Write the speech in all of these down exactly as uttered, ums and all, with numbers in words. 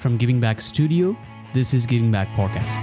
From Giving Back Studio, this is Giving Back Podcast.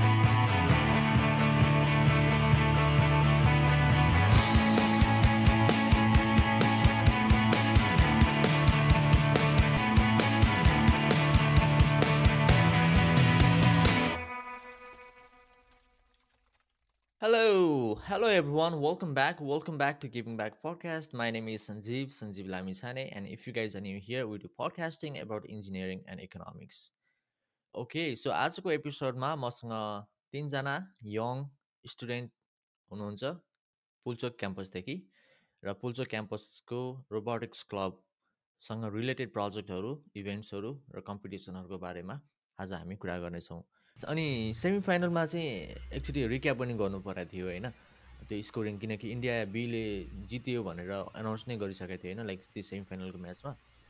Hello, hello everyone. Welcome back. Welcome back to Giving Back Podcast. My name is Sanjeev, Sanjeev Lamisane, and if you guys are new here, we do podcasting about engineering and economics. Okay so आजको एपिसोडमा मसँग तिनजना young student हुनुहुन्छ पुल्चोक क्याम्पसदेखि र पुल्चोक क्याम्पसको robotics क्लबसँग related प्रोजेक्टहरू इभेन्ट्सहरू र कम्पिटिसनहरूको बारेमा आज हामी कुरा गर्नेछौँ अनि सेमी फाइनलमा चाहिँ एक्चुली रिक्याप पनि गर्नु परेको थियो होइन त्यो स्कोरिङ किनकि इन्डिया बीले जित्यो भनेर एनाउन्स नै गरिसकेको थियो होइन लाइक त्यो सेमी फाइनलको म्याचमा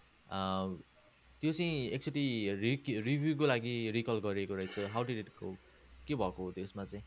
त्यो चाहिँ एक्चुली रिक रिभ्यूको लागि रिकल गरिएको रहेछ हाउ डिड इट गो के भएको हो त्यसमा चाहिँ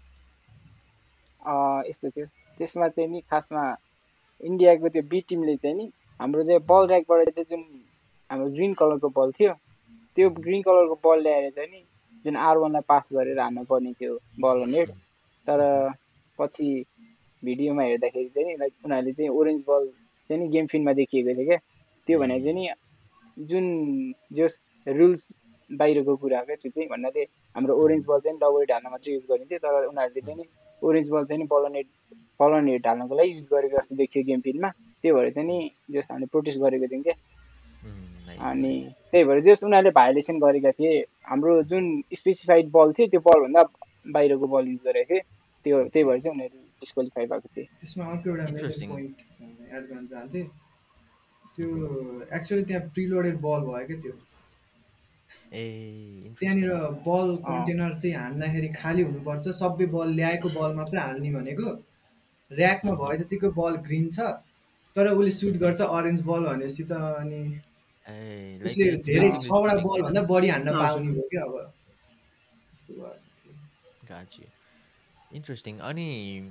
यस्तो थियो त्यसमा चाहिँ नि खासमा इन्डियाको त्यो बी टिमले चाहिँ नि हाम्रो चाहिँ बल ऱ्याकबाट चाहिँ जुन हाम्रो ग्रिन कलरको बल थियो त्यो ग्रिन कलरको बल ल्याएर चाहिँ नि जुन आर वानलाई पास गरेर हान्न पर्ने थियो बल नेट तर पछि भिडियोमा हेर्दाखेरि चाहिँ नि लाइक उनीहरूले चाहिँ ओरेन्ज बल चाहिँ नि गेम फिल्डमा देखिएको थियो क्या त्यो भनेको चाहिँ नि जुन जस रुल्स बाहिरको कुरा हो क्या त्यो चाहिँ भन्नाले हाम्रो ओरेन्ज बल चाहिँ डबल हाल्न मात्रै युज गरिन्थ्यो तर उनीहरूले चाहिँ नि ओरेन्ज बल चाहिँ नि बल नेट बल नेट हाल्नको लागि युज गरेको जस्तो देखियो गेम फिल्डमा त्यही भएर चाहिँ नि जस हामीले प्रोटेस्ट गरेको थियौँ क्या अनि त्यही भएर जस उनीहरूले भायोलेसन गरेका थिए हाम्रो जुन स्पेसिफाइड बल थियो त्यो बलभन्दा बाहिरको बल युज गरेको थियो त्यो त्यही भएर चाहिँ उनीहरू डिस्क्वालिफाई भएको थियो त्यसमा अर्को एउटा मेजर पोइन्ट एड गर्न चाहन्थे त्यो एक्चुअली त्यहाँ प्रिलोडेड बल भयो क्या त्यो ए त्यहाँनिर बल कन्टेनर चाहिँ हान्दाखेरि खाली हुनुपर्छ सबै बल ल्याएको बल मात्र हाल्ने भनेको ऱ्याकमा भए जतिको बल ग्रिन छ तर उसले सुट गर्छ अरेन्ज बल भनेपछि त अनि उसले धेरै छवटा बल भन्दा बढी हान्न पाउने भयो क्या अब त्यस्तो भयो गाची इन्ट्रेस्टिङ अनि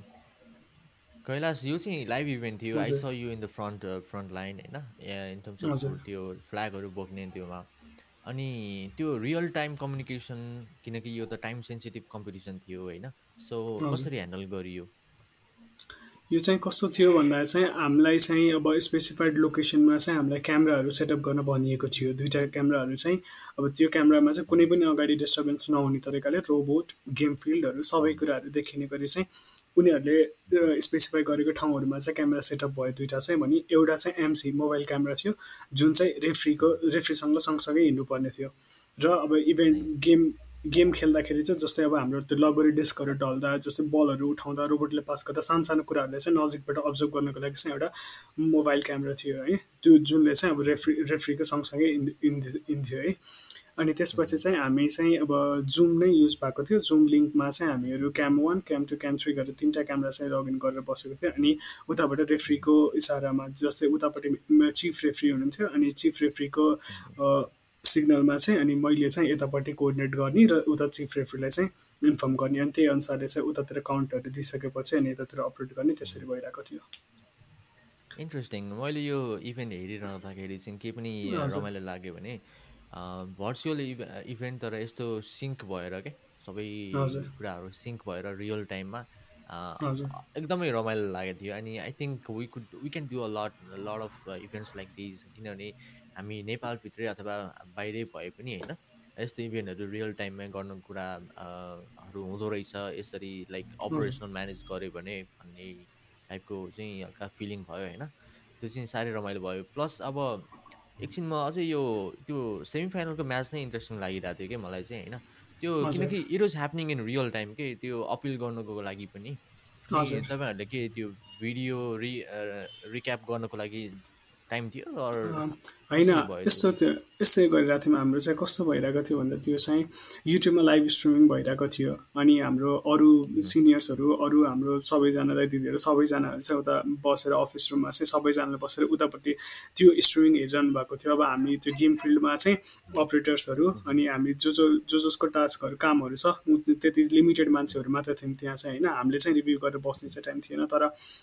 कैलाश यो चाहिँ लाइभ इभेन्ट थियो I saw you in the front front line होइन इन टर्म्स अफ त्यो फ्ल्यागहरू बोक्ने त्योमा अनि त्यो रियल टाइम कम्युनिकेसन किनकि यो त टाइम सेन्सिटिभ कम्पिटिसन थियो होइन सो कसरी ह्यान्डल गरियो यो चाहिँ कस्तो थियो भन्दा चाहिँ हामीलाई चाहिँ अब स्पेसिफाइड लोकेसनमा चाहिँ हामीलाई क्यामेराहरू सेटअप गर्न भनिएको थियो दुईवटा क्यामेराहरू चाहिँ अब त्यो क्यामेरामा चाहिँ कुनै पनि अगाडि डिस्टर्बेन्स नहुने तरिकाले रोबोट गेम फिल्डहरू सबै कुराहरू देखिने गरी चाहिँ उनीहरूले स्पेसिफाई गरेको ठाउँहरूमा चाहिँ क्यामेरा सेटअप भयो दुईवटा चाहिँ भने एउटा चाहिँ एमसी मोबाइल क्यामेरा थियो जुन चाहिँ रेफ्रीको रेफ्रीसँग सँगसँगै हिँड्नुपर्ने थियो र अब इभेन्ट गेम गेम खेल्दाखेरि चाहिँ जस्तै अब हाम्रो त्यो लगोरी डेस्कहरू ढल्दा जस्तै बलहरू उठाउँदा रोबोटले पास गर्दा सानो सानो कुराहरूलाई चाहिँ नजिकबाट अब्जर्भ गर्नको लागि चाहिँ एउटा मोबाइल क्यामेरा थियो है त्यो जुनले चाहिँ अब रेफ्री रेफ्रीको सँगसँगै हिँड्थ्यो है अनि त्यसपछि चाहिँ हामी चाहिँ अब जुम नै युज भएको थियो जुम लिङ्कमा चाहिँ हामीहरू cam one cam two cam three गरेर तिनवटा क्यामेरा चाहिँ लगइन गरेर बसेको थियो अनि उताबाट रेफ्रीको इसारामा जस्तै उतापट्टि चिफ रेफ्री हुनुहुन्थ्यो अनि चिफ रेफ्रीको सिग्नलमा चाहिँ अनि मैले चाहिँ यतापट्टि कोअर्डिनेट गर्ने र उता चिफ रेफ्रीलाई चाहिँ इन्फर्म गर्ने अनि त्यही अनुसारले चाहिँ उतातिर काउन्टहरू दिइसकेपछि अनि यतातिर अपलोड गर्ने त्यसरी भइरहेको थियो इन्ट्रेस्टिङ मैले यो इभेन्ट हेरिरहँदाखेरि चाहिँ के पनि रमाइलो लाग्यो भने भर्चुअल इभेन्ट तर यस्तो सिङ्क भएर क्या सबै कुराहरू सिङ्क भएर रियल टाइममा एकदमै रमाइलो लागेको थियो अनि I think we could we can do a lot lot of events like these किनभने हामी नेपालभित्रै अथवा बाहिरै भए पनि होइन यस्तो इभेन्टहरू रियल टाइममा गर्नु कुराहरू हुँदो रहेछ यसरी लाइक अपरेसनल म्यानेज गऱ्यो भने भन्ने टाइपको चाहिँ हल्का फिलिङ भयो होइन त्यो चाहिँ साह्रै रमाइलो भयो प्लस अब एकछिनमा अझै यो त्यो सेमी फाइनलको म्याच नै इन्ट्रेस्टिङ लागिरहेको थियो कि मलाई चाहिँ होइन त्यो किनकि it was happening in real time के त्यो अपिल गर्नुको लागि पनि तपाईँहरूले के त्यो भिडियो रि रिक्याप गर्नको लागि टाइम थियो होइन यस्तो त्यो यस्तै गरिरहेको थियौँ हाम्रो चाहिँ कस्तो भइरहेको थियो भन्दा त्यो चाहिँ युट्युबमा लाइभ स्ट्रिमिङ भइरहेको थियो अनि हाम्रो अरू सिनियर्सहरू अरू हाम्रो सबैजना दिदीहरू सबैजनाहरू चाहिँ उता बसेर अफिस रुममा चाहिँ सबैजनाले बसेर उतापट्टि त्यो स्ट्रिमिङ हेरिरहनु भएको थियो अब हामी त्यो गेम फिल्डमा चाहिँ अपरेटर्सहरू अनि हामी जो जो जो जसको टास्कहरू कामहरू छ त्यति लिमिटेड मान्छेहरू मात्र थियौँ त्यहाँ चाहिँ होइन हामीले चाहिँ रिभ्यू गरेर बस्ने चाहिँ टाइम थिएन तर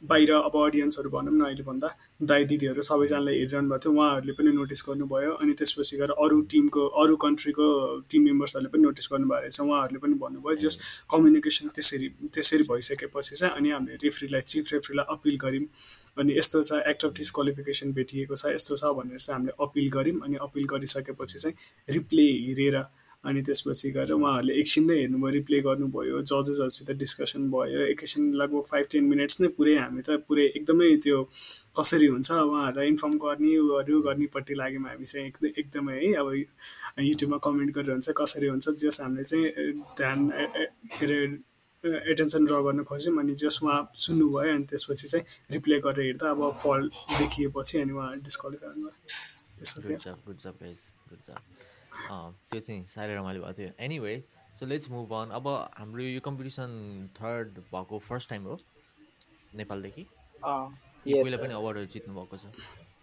बाहिर अब अडियन्सहरू भनौँ न अहिले भन्दा दाइ दिदीहरू सबैजनाले हेरिरहनु भएको थियो उहाँहरूले पनि नोटिस गर्नुभयो अनि त्यसपछि गएर अरू टिमको अरू कन्ट्रीको टिम मेम्बर्सहरूले पनि नोटिस गर्नुभएको रहेछ उहाँहरूले पनि भन्नुभयो जस कम्युनिकेसन त्यसरी त्यसरी भइसकेपछि चाहिँ अनि हामीले रेफ्रीलाई चिफ रेफ्रीलाई अपिल गऱ्यौँ अनि यस्तो छ एक्ट अफ डिस्क्वालिफिकेसन भेटिएको छ यस्तो छ भनेर चाहिँ हामीले अपिल गऱ्यौँ अनि अपिल गरिसकेपछि चाहिँ रिप्ले हेरेर अनि त्यसपछि गएर उहाँहरूले एकछिन नै हेर्नुभयो रिप्ले गर्नुभयो जजेसहरूसित डिस्कसन भयो एकैछिन लगभग फाइभ टेन मिनट्स नै पुरै हामी त पुरै एकदमै त्यो कसरी हुन्छ उहाँहरूलाई इन्फर्म गर्ने उहरू गर्नेपट्टि लाग्यौँ हामी चाहिँ एकदमै एकदमै है अब युट्युबमा कमेन्ट गरेर हुन्छ कसरी हुन्छ जस हामीले चाहिँ ध्यान के अरे एटेन्सन ड्र गर्न खोज्यौँ अनि जस उहाँ सुन्नुभयो अनि त्यसपछि चाहिँ रिप्ले गरेर हेर्दा अब फल्ट देखिएपछि अनि उहाँ डिस्क्वालिफाई हुनुभयो त्यस्तो गुड थियो जब good job guys good job त्यो चाहिँ साह्रै रमाइलो भएको थियो anyway so let's move on अब हाम्रो यो कम्पिटिसन थर्ड भएको फर्स्ट टाइम हो नेपालदेखि कि यस पहिला पनि अवार्डहरू जित्नु भएको छ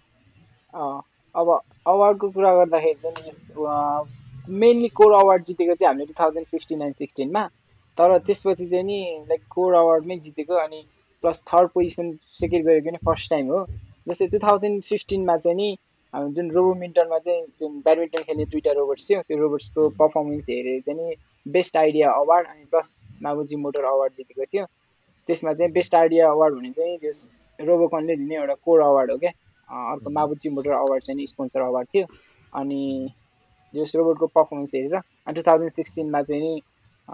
अब अवार्डको कुरा गर्दाखेरि चाहिँ मेनली कोर अवार्ड जितेको चाहिँ हामीले टु थाउजन्ड फिफ्टिन एन्ड सिक्सटिनमा तर त्यसपछि चाहिँ नि लाइक कोर अवार्डमै जितेको अनि प्लस थर्ड पोजिसन सेक्युर गरेको नि फर्स्ट टाइम हो जस्तै टु थाउजन्ड फिफ्टिनमा चाहिँ नि हामी जुन रोबोमिन्टनमा चाहिँ जुन ब्याडमिन्टन खेल्ने दुईवटा रोबोट्स थियो त्यो रोबोट्सको पर्फर्मेन्स हेरेर चाहिँ नि बेस्ट आइडिया अवार्ड अनि प्लस माबुजी मोटर अवार्ड जितेको थियो त्यसमा चाहिँ बेस्ट आइडिया अवार्ड हुने चाहिँ त्यस रोबोकनले दिने एउटा कोर अवार्ड हो क्या अर्को माबुजी मोटर अवार्ड चाहिँ स्पोन्सर अवार्ड थियो अनि जस रोबोटको पर्फर्मेन्स हेरेर अनि टु थाउजन्ड सिक्सटिनमा चाहिँ नि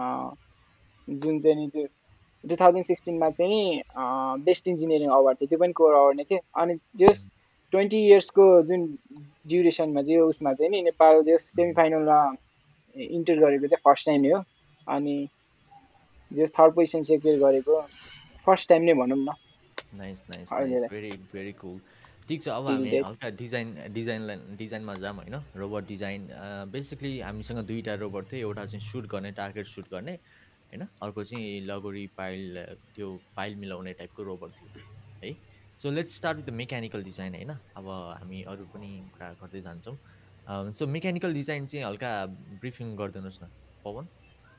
जुन चाहिँ नि त्यो टु थाउजन्ड सिक्सटिनमा चाहिँ नि बेस्ट इन्जिनियरिङ अवार्ड थियो त्यो पनि कोर अवार्ड नै थियो अनि जस ट्वेन्टी इयर्सको जुन ड्युरेसनमा चाहिँ उसमा चाहिँ नि नेपाल जस सेमी फाइनलमा इन्टर गरेको चाहिँ फर्स्ट टाइम हो अनि जस थर्ड पोजिसन सेक्युर गरेको फर्स्ट टाइम नै भनौँ न nice nice nice very very cool ठिक छ अब हामी हल्का डिजाइन डिजाइनलाई डिजाइनमा जाऊँ होइन रोबोट डिजाइन बेसिकली हामीसँग दुईवटा रोबोट थियो एउटा चाहिँ सुट गर्ने टार्गेट सुट गर्ने होइन अर्को चाहिँ लगोरी पाइल त्यो पाइल मिलाउने टाइपको रोबोट थियो है so let's start with the mechanical design होइन अब हामी अरू पनि कुरा गर्दै जान्छौँ सो मेकानिकल डिजाइन चाहिँ हल्का ब्रिफिङ गरिदिनुहोस् न पवन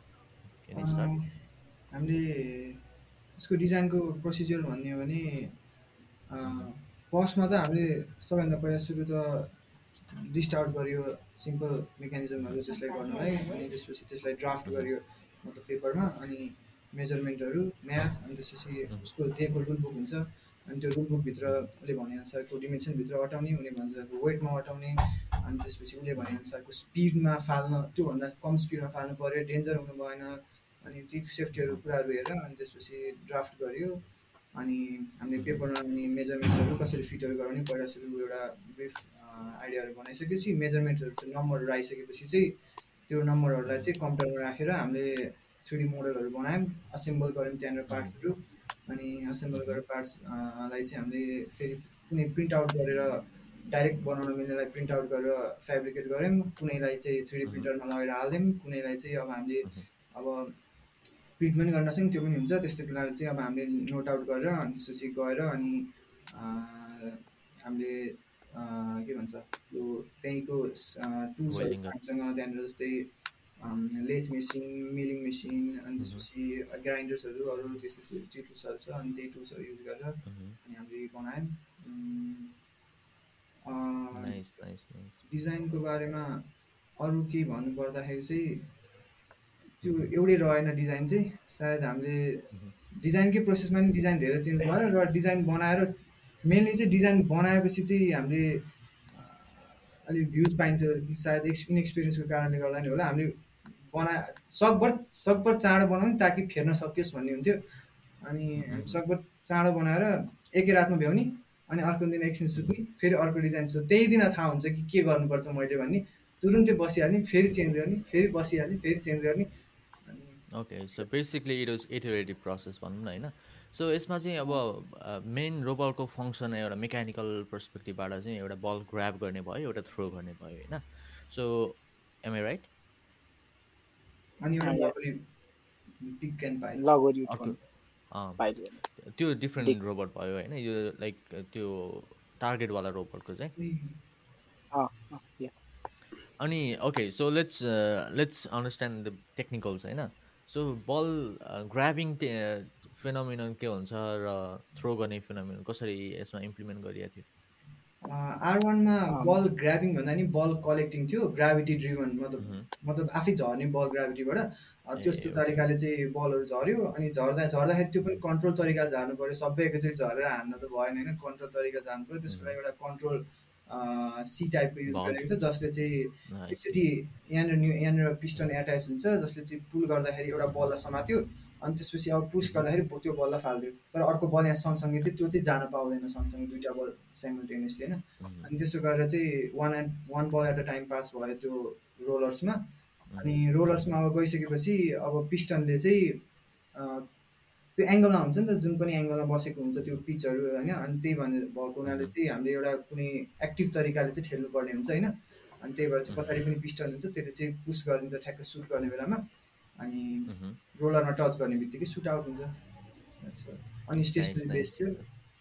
हामीले यसको डिजाइनको प्रोसिजर भन्ने हो भने फर्स्टमा त हामीले सबैभन्दा पहिला सुरु त लिस्ट आउट गरियो सिम्पल मेकानिजमहरू त्यसलाई गर्नलाई अनि त्यसपछि त्यसलाई ड्राफ्ट गरियो मतलब पेपरमा अनि मेजरमेन्टहरू म्याथ अनि त्यसपछि उसको दिएको रुल बुक हुन्छ अनि त्यो रुल बुकभित्र उसले भनेअनुसारको डिमेन्सनभित्र अटाउने उसले भनेअनुसारको वेटमा अटाउने अनि त्यसपछि उसले भनेअनुसारको स्पिडमा फाल्न त्योभन्दा कम स्पिडमा फाल्नु पऱ्यो डेन्जर हुनु भएन अनि ती सेफ्टीहरू कुराहरू हेरेर अनि त्यसपछि ड्राफ्ट गरियो अनि हामीले पेपरमा अनि मेजरमेन्ट्सहरू कसरी फिटहरू गराउने पहिला सुरु एउटा ब्रिफ आइडियाहरू बनाइसकेपछि मेजरमेन्टहरू त्यो नम्बरहरू आइसकेपछि चाहिँ त्यो नम्बरहरूलाई चाहिँ कम्प्युटरमा राखेर हामीले थ्री डी मोडलहरू बनायौँ असेम्बल गऱ्यौँ त्यहाँनिर पार्ट्सहरू अनि असेम्बल गरेर पार्ट्सलाई चाहिँ हामीले फेरि कुनै प्रिन्ट आउट गरेर डाइरेक्ट बनाउन मिल्नेलाई प्रिन्ट आउट गरेर फेब्रिकेट गऱ्यौँ कुनैलाई चाहिँ थ्री डी प्रिन्टरमा लगाएर हाल्यौँ कुनैलाई चाहिँ अब हामीले अब प्रिन्ट पनि गर्न सक्छौँ त्यो पनि हुन्छ त्यस्तो कुराहरू चाहिँ अब हामीले नोट आउट गरेर अनि त्यसपछि गएर अनि हामीले के भन्छ यो त्यहीँको टुल्सहरू हामीसँग त्यहाँनिर जस्तै लेथ मेसिन मिलिङ मेसिन अनि त्यसपछि ग्राइन्डर्सहरू अरू त्यसपछि टी टुल्सहरू छ अनि त्यही टुल्सहरू युज गरेर अनि हामीले बनायौँ डिजाइनको बारेमा अरू केही भन्नुपर्दाखेरि चाहिँ त्यो एउटै रहेन डिजाइन चाहिँ सायद हामीले डिजाइनकै प्रोसेसमा नि डिजाइन धेरै चेन्ज भयो र डिजाइन बनाएर मेनली चाहिँ डिजाइन बनाएपछि चाहिँ हामीले अलिक भ्युज पाइन्छ सायद एक्स इनएक्सपिरियन्सको कारणले गर्दा नि होला हामीले बना सकभर सकभर चाँडो बनाउँ ताकि फेर्न सकियोस् भन्ने हुन्थ्यो अनि सकभर चाँडो बनाएर एकै रातमा भ्याउने अनि अर्को दिन एकछिन सुत्ने फेरि अर्को डिजाइन सुत् त्यही दिन थाहा हुन्छ कि के गर्नुपर्छ मैले भन्ने तुरुन्तै बसिहाल्ने फेरि चेन्ज गर्ने फेरि बसिहाल्ने फेरि चेन्ज गर्ने okay so basically it was iterative process भनौँ न होइन सो यसमा चाहिँ अब मेन रोबोटको फङ्सन एउटा मेकानिकल पर्सपेक्टिभबाट चाहिँ एउटा बल ग्राब गर्ने भयो एउटा थ्रो गर्ने भयो होइन सो एम आई राइट अनि त्यो डिफ्रेन्ट रोबोट भयो होइन यो लाइक त्यो टार्गेटवाला रोबोटको चाहिँ अनि okay so let's let's understand the technicals होइन सो बल ग्राबिङ फिनोमिनन के हुन्छ र थ्रो गर्ने फिनोमिनन कसरी यसमा इम्प्लिमेन्ट गरिएको थियो? आर वानमा अँ, बल ग्राबिङ भन्दा नि बल कलेक्टिङ थियो, ग्राभिटी ड्रिभन, मतलब मह्म। मतलब आफै झर्ने बल ग्राभिटीबाट। अ, ए त्यस्तो ओके। तरिकाले चाहिँ बलहरू झऱ्यो। अनि झर्दा झर्दाखेरि त्यो पनि कन्ट्रोल तरिकाले झार्नु पऱ्यो, सबै एकैचोटि झरेर हान्न त भएन होइन, कन्ट्रोल तरिका जानु पऱ्यो। त्यसको मह्म। लागि एउटा कन्ट्रोल सी टाइपको युज भाल्भ। गरेको छ, जसले चाहिँ नाइस। एकचोटि यहाँनिर न्यु यहाँनिर पिस्टन एट्याच हुन्छ, जसले चाहिँ पुल गर्दाखेरि एउटा मह्म। बललाई समात्यो। अनि त्यसपछि अब पुस मह्म। गर्दाखेरि बो- त्यो बललाई फाल्दियो। तर अर्को बल यहाँ सँगसँगै चाहिँ त्यो चाहिँ जान पाउँदैन सँगसँगै, दुइटा बल साइमल्टेनियसली होइन। मह्म। अनि त्यसो गरेर चाहिँ one and one ball at a time pass भयो त्यो रोलर्समा। अनि मह्म। रोलर्समा अब गइसकेपछि अब पिस्टनले चाहिँ अ, त्यो एङ्गलमा हुन्छ नि त, जुन पनि एङ्गलमा बसेको हुन्छ त्यो पिचहरू होइन। अनि त्यही भनेर भएको हुनाले मह्म। चाहिँ हामीले एउटा कुनै एक्टिभ तरिकाले चाहिँ ठेल्नु पर्ने हुन्छ होइन। अनि त्यही भएर चाहिँ मह्म। पछाडि पनि पिस्टन हुन्छ, त्यसले चाहिँ पुस गरिदिन्छ ठ्याक्क सुट गर्ने बेलामा। अनि मह्म। रोलरमा टच गर्ने बित्तिकै सुट आउट हुन्छ। That's all. अनि नाइस स्टेसनरी बेस नाइस। थियो।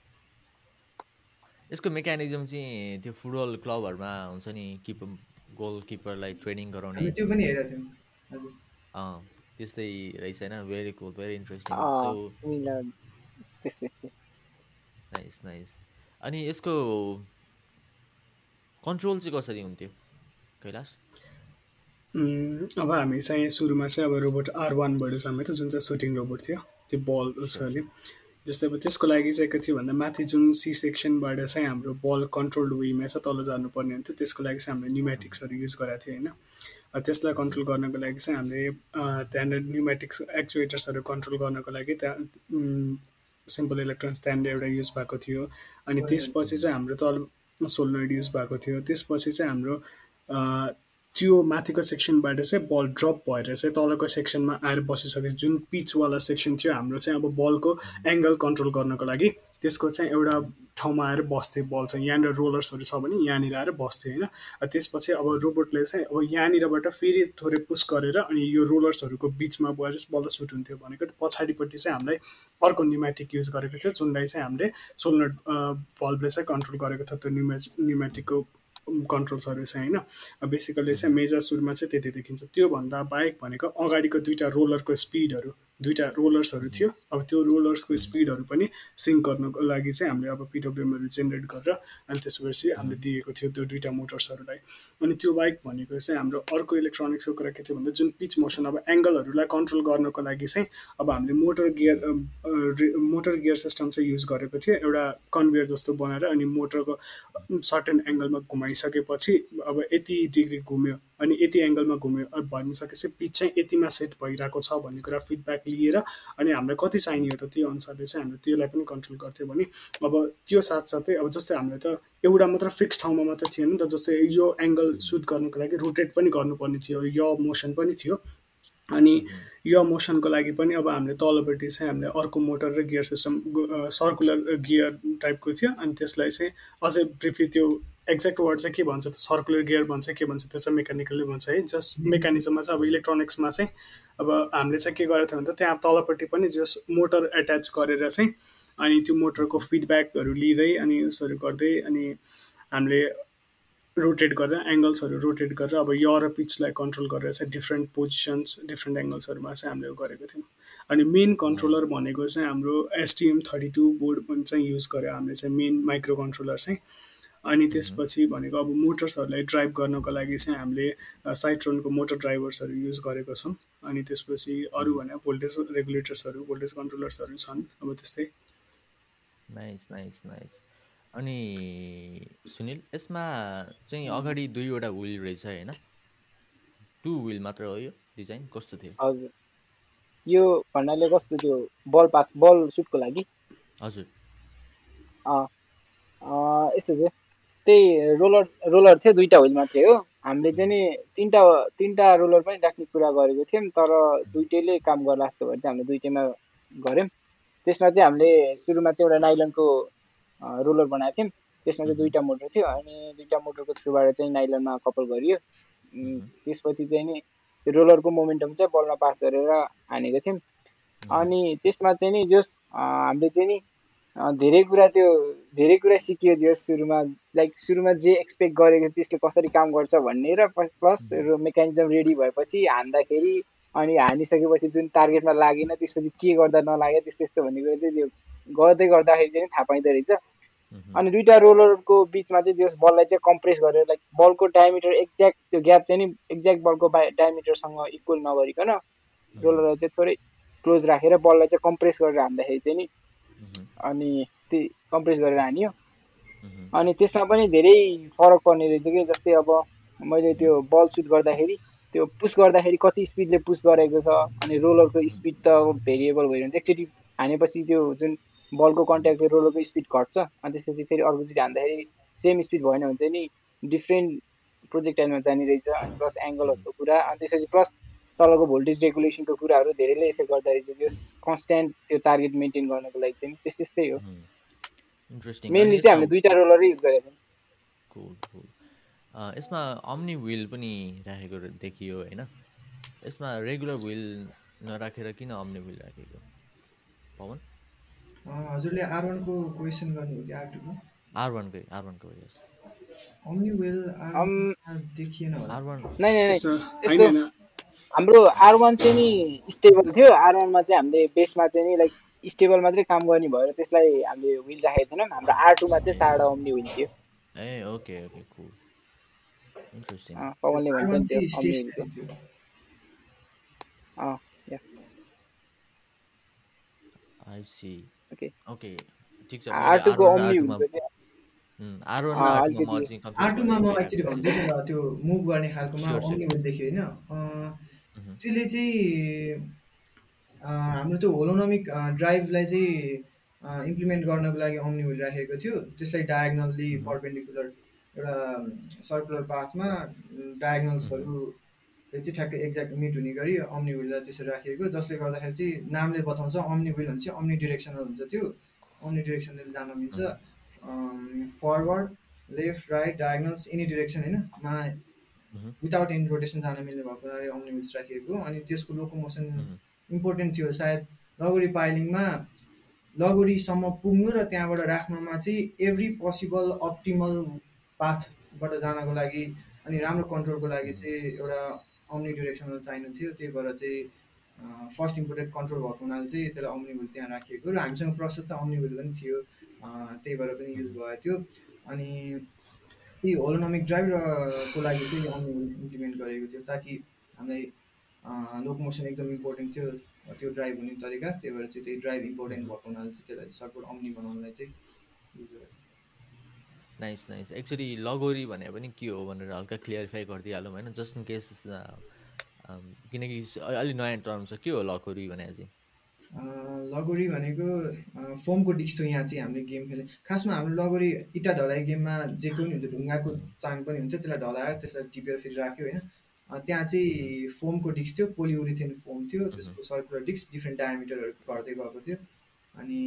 यसको मेकानिजम चाहिँ त्यो फुटबल क्लबहरूमा हुन्छ नि, किप गोल किपरलाई ट्रेनिङ गराउने। हामीले त्यो पनि हेरेको थियौँ। हजुर। अँ त्यस्तै रहेछ होइन। Very cool, very interesting. So अँ, सिमिलर त्यस्तै त्यस्तै। Nice nice. अनि यसको कन्ट्रोल चाहिँ कसरी हुन्थ्यो कैलाश? उम्, अब हामी चाहिँ सुरुमा चाहिँ अब रोबोट आर वानबाट चाहिँ त जुन चाहिँ सुटिङ रोबोट थियो त्यो बल स्योर उसले, स्योर। जस्तै अब त्यसको लागि चाहिँ के थियो भन्दा माथि जुन सी सेक्सनबाट चाहिँ हाम्रो बल कन्ट्रोल्ड वेमा चाहिँ तल जानुपर्ने हुन्थ्यो। त्यसको लागि चाहिँ हामीले मह्म। न्युमेटिक्सहरू युज गरेको थियो होइन। अ, त्यसलाई मह्म। कन्ट्रोल गर्नको लागि चाहिँ हामीले अ, त्यहाँनिर न्युमेटिक्स एक्चुएटर्सहरू कन्ट्रोल गर्नको लागि त्यहाँ सिम्पल इलेक्ट्रोन्स त्यहाँनिर एउटा युज भएको थियो। अनि त्यसपछि मह्म। चाहिँ हाम्रो तल सोलनोइड युज भएको थियो। त्यसपछि चाहिँ हाम्रो अ, त्यो माथिको सेक्सनबाट चाहिँ बल ड्रप भएर चाहिँ तलको सेक्सनमा आएर बसिसकेपछि जुन पिचवाला सेक्सन थियो हाम्रो चाहिँ अब बलको मह्म। एङ्गल कन्ट्रोल गर्नको लागि त्यसको चाहिँ एउटा मह्म। ठाउँमा आएर बस्थ्यो बल चाहिँ। यहाँनिर रोलर्सहरू छ भने यहाँनिर आएर बस्थ्यो होइन। अ, त्यसपछि अब मह्म। रोबोटले चाहिँ अब यहाँनिरबाट फेरि थोरै पुस गरेर अनि यो रोलर्सहरूको बिचमा गएर बल सुट हुन्थ्यो भनेको पछाडिपट्टि चाहिँ हामीलाई अर्को न्युमेटिक युज गरेको थियो जुनलाई चाहिँ हामीले सोलनट भल्भले चाहिँ कन्ट्रोल गरेको थियो त्यो न्युमे न्युमेटिकको कन्ट्रोल्सहरू चाहिँ होइन। बेसिकली चाहिँ मह्म। मेजर सुरुमा चाहिँ त्यति देखिन्छ। त्योभन्दा बाहेक भनेको अगाडिको दुईवटा रोलरको स्पिडहरू दुईवटा रोलर्सहरू मह्म। थियो। अब त्यो रोलर्सको मह्म। स्पिडहरू पनि सिङ्क गर्नको लागि चाहिँ हामीले अब पिडब्ल्युएमहरू जेनेरेट गरेर अनि त्यसपछि हामीले मह्म। दिएको थियो त्यो दुईवटा मोटर्सहरूलाई। अनि त्यो बाहेक भनेको चाहिँ हाम्रो अर्को इलेक्ट्रोनिक्सको कुरा के थियो भन्दा जुन पिच मोसन अब एङ्गलहरूलाई कन्ट्रोल गर्नको लागि चाहिँ अब हामीले motor gear motor gear system चाहिँ युज गरेको थियो एउटा कन्भेयर जस्तो बनाएर। अनि मोटरको सर्टेन एङ्गलमा घुमाइसकेपछि अब यति डिग्री घुम्यो अनि यति एङ्गलमा घुम्यो भनिसकेपछि पिच चाहिँ यतिमा सेट भइरहेको छ भन्ने कुरा फिडब्याक लिएर अनि हामीलाई कति चाहिने हो त त्यो अनुसारले चाहिँ हामीले त्यसलाई पनि कन्ट्रोल गर्थ्यो भने अब त्यो साथसाथै अब जस्तै हामीले त एउटा मात्र फिक्स ठाउँमा मात्र थिएन नि त। जस्तै यो एङ्गल सुट गर्नुको लागि रोटेट पनि गर्नुपर्ने थियो, यो मोसन पनि थियो। अनि मह्म। यो मोसनको लागि पनि अब हामीले तलपट्टि चाहिँ हामीले अर्को मोटर र गियर सिस्टम सर्कुलर गियर टाइपको थियो। अनि त्यसलाई चाहिँ अझै ब्रिफली त्यो एक्ज्याक्ट वर्ड चाहिँ के भन्छ त सर्कुलर गियर भन्छ के भन्छ त्यो चाहिँ मेकानिकली भन्छ है। जस्ट मेकानिजममा चाहिँ अब इलेक्ट्रोनिक्समा चाहिँ अब हामीले चाहिँ के गरेको थियो भने त त्यहाँ तलपट्टि पनि जस मोटर एट्याच गरेर चाहिँ अनि त्यो मोटरको फिडब्याकहरू लिँदै अनि उसहरू गर्दै अनि हामीले रोटेट गरेर एङ्गल्सहरू रोटेट गरेर अब य र पिचलाई कन्ट्रोल गरेर चाहिँ डिफ्रेन्ट पोजिसन्स डिफ्रेन्ट एङ्गल्सहरूमा चाहिँ हामीले गरेको थियौँ। अनि मेन कन्ट्रोलर नाइस। भनेको चाहिँ हाम्रो एसटिएम थर्टी टू बोर्ड पनि चाहिँ युज गर्यो हामीले चाहिँ मेन माइक्रो कन्ट्रोलर चाहिँ। अनि मह्म। त्यसपछि भनेको अब मोटर्सहरूलाई ड्राइभ गर्नको लागि चाहिँ हामीले साइट्रोनको मोटर ड्राइभर्सहरू युज गरेको छौँ। अनि त्यसपछि अरू मह्म। भने भोल्टेज रेगुलेटर्सहरू भोल्टेज कन्ट्रोलर्सहरू छन् अब त्यस्तै। Nice nice nice. अनि सुनिल, यसमा चाहिँ अगाडि दुईवटा व्हिल रहेछ होइन? टु व्हिल मात्र हो यो डिजाइन? कस्तो थियो? हजुर, यो भन्नाले कस्तो त्यो बल पास बल सुटको लागि हजुर। अँ अँ, यस्तो थियो। त्यही रोलर रोलर थियो दुईवटा व्हिल मात्रै हो। हामीले चाहिँ नि तिनवटा तिनवटा रोलर पनि राख्ने कुरा गरेको थियौँ, तर दुइटैले काम गर्ला जस्तो भएर चाहिँ हामीले दुइटैमा गऱ्यौँ। त्यसमा चाहिँ हामीले सुरुमा चाहिँ एउटा नाइलनको अँ, रोलर बनाएको थियौँ। त्यसमा चाहिँ मह्म। दुईवटा मोटर थियो अनि दुईवटा मोटरको थ्रुबाट चाहिँ नाइलनमा कपल गरियो। उम्, मह्म। त्यसपछि चाहिँ नि त्यो रोलरको मोमेन्टम चाहिँ बलमा पास गरेर हानेको थियौँ। मह्म। अनि त्यसमा चाहिँ नि जस अँ, हामीले चाहिँ नि अँ, धेरै कुरा त्यो धेरै कुरा सिकियो जस सुरुमा लाइक सुरुमा जे एक्सपेक्ट गरेको त्यसले कसरी काम गर्छ भन्ने र प्लस प्लस मह्म। मेकानिजम रेडी भएपछि हान्दाखेरि अनि हानिसकेपछि जुन टार्गेटमा लागेन त्यसपछि के गर्दा नलागे त्यस्तो यस्तो भन्ने कुरा चाहिँ त्यो गर्दै गर्दाखेरि चाहिँ थाहा पाइँदो रहेछ। अनि दुईवटा रोलरको बिचमा चाहिँ त्यो बललाई चाहिँ कम्प्रेस गरेर लाइक बलको डायमिटर एक्ज्याक्ट त्यो ग्याप चाहिँ नि एक्ज्याक्ट बलको डायमिटरसँग इक्वल नगरिकन रोलरलाई चाहिँ थोरै क्लोज राखेर बललाई चाहिँ कम्प्रेस गरेर हान्दाखेरि चाहिँ नि अनि त्यो कम्प्रेस गरेर हानियो। अनि त्यसमा पनि धेरै फरक पर्ने रहेछ कि जस्तै अब मैले त्यो बल सुट गर्दाखेरि त्यो पुस गर्दाखेरि कति स्पिडले पुस गरेको छ अनि रोलरको स्पिड त भेरिएबल भइरहन्छ। एकचोटि हानेपछि त्यो जुन बलको कन्ट्याक्टले रोलरको स्पिड घट्छ अनि त्यसपछि फेरि अर्कोचोटि हान्दाखेरि सेम स्पिड भएन भने चाहिँ नि डिफ्रेन्ट प्रोजेक्टाइलमा जाने रहेछ। अनि प्लस एङ्गलहरूको कुरा अनि त्यसपछि प्लस तलको भोल्टेज रेगुलेसनको कुराहरू धेरैले इफेक्ट गर्दो रहेछ त्यो कन्स्ट्यान्ट त्यो टार्गेट मेन्टेन गर्नको लागि चाहिँ त्यस्तै त्यस्तै हो। इन्ट्रेस्टिङ। मेनली चाहिँ हामीले दुईवटा रोलरै युज गरेको छौँ। कुल कुल। यसमा अम्नी व्हिल पनि राखेको देखियो होइन? यसमा रेगुलर व्हिल नराखेर किन अम्नी व्हिल राखेको पवन? हजुरले आर वानको क्वेसन गर्नुभयो कि आर टूको? आर वानकै आर वानको यस अम्नी व्हिल आर देखिएन होला। आर वान नै नै यस्तो हाम्रो आर वान चाहिँ नि स्टेबल थियो। आर वानमा चाहिँ हामीले बेसमा चाहिँ नि लाइक स्टेबल मात्रै काम गर्ने भएर त्यसलाई हामीले व्हिल राखेको थिएनौँ। हाम्रो आर टूमा चाहिँ साडा अम्नी व्हिल थियो। Ah okay okay cool interesting. पवनले भन्छ नि त्यो अम्नी व्हिल थियो। Uh yeah I see okay okay ठिक छ। आर टूको अम्नी व्हिलको चाहिँ आर वान र आर टूमा म चाहिँ आर टूमा म एक्चुअली भन्छु नि त्यो मुभ गर्ने खालकोमा अम्नी व्हिल देख्यो होइन। त्यसले चाहिँ हाम्रो त्यो होलोनोमिक ड्राइभलाई चाहिँ इम्प्लिमेन्ट गर्नको लागि अम्नी व्हिल राखेको थियो। त्यसलाई डायगनल्ली परपेन्डिकुलर एउटा सर्कुलर पाथमा डायगनल्सहरूले चाहिँ ठ्याक्कै एक्ज्याक्ट मिट हुने गरी अम्नी व्हिललाई त्यसरी राखिएको, जसले गर्दाखेरि चाहिँ नामले बताउँछ अम्नी व्हिल भने चाहिँ अम्नी डिरेक्सनल हुन्छ। त्यो अम्नी डिरेक्सनले जान मिल्छ forward left right diagonals any direction होइन मा विदाउट एनी रोटेसन जान मिल्ने भएको हुनाले अम्नी व्हिल्स राखिएको। अनि त्यसको लोकोमोसन इम्पोर्टेन्ट थियो सायद लगोरी पाइलिङमा लगोरीसम्म पुग्नु र त्यहाँबाट राख्नुमा चाहिँ एभ्री पोसिबल अप्टिमल पाथबाट जानको लागि अनि राम्रो कन्ट्रोलको लागि चाहिँ एउटा अम्नी डिरेक्सनल चाहिनु थियो। त्यही भएर चाहिँ फर्स्ट इम्पोर्टेन्ट कन्ट्रोल भएको हुनाले चाहिँ त्यसलाई अम्नी व्हिल त्यहाँ राखिएको र हामीसँग प्रोसेस त अम्नी व्हिल पनि थियो त्यही भएर पनि युज भएको थियो। अनि त्यही होलोनोमिक ड्राइभ रको लागि चाहिँ अम्नी व्हिल इम्प्लिमेन्ट गरेको थियो ताकि हामीलाई लोकोमोसन एकदम इम्पोर्टेन्ट थियो त्यो ड्राइभ हुने तरिका। त्यही भएर चाहिँ त्यही ड्राइभ इम्पोर्टेन्ट भएको हुनाले चाहिँ त्यसलाई सर्टकट अम्नी बनाउनलाई चाहिँ युज गरेको। Nice nice. एक्चुअली लगोरी भने पनि के हो भनेर हल्का क्लियरिफाई गरिदिइहालौँ होइन जस्ट इन केस किनकि अलि नयाँ टर्म छ। के हो लगोरी भने चाहिँ? लगोरी भनेको फोमको डिस्क थियो। यहाँ चाहिँ हामीले गेम खेल्ने खासमा हाम्रो लगोरी इँटा ढलाइ गेममा जेको पनि हुन्छ ढुङ्गाको चाङ पनि हुन्छ त्यसलाई ढलाएर त्यसलाई टिपेर फेरि राख्यो होइन। त्यहाँ चाहिँ फोमको डिस्क थियो पोलियुरिथेन फोम थियो त्यसको सर्कुलर डिस्क डिफ्रेन्ट डायमिटरहरू घट्दै गएको थियो अनि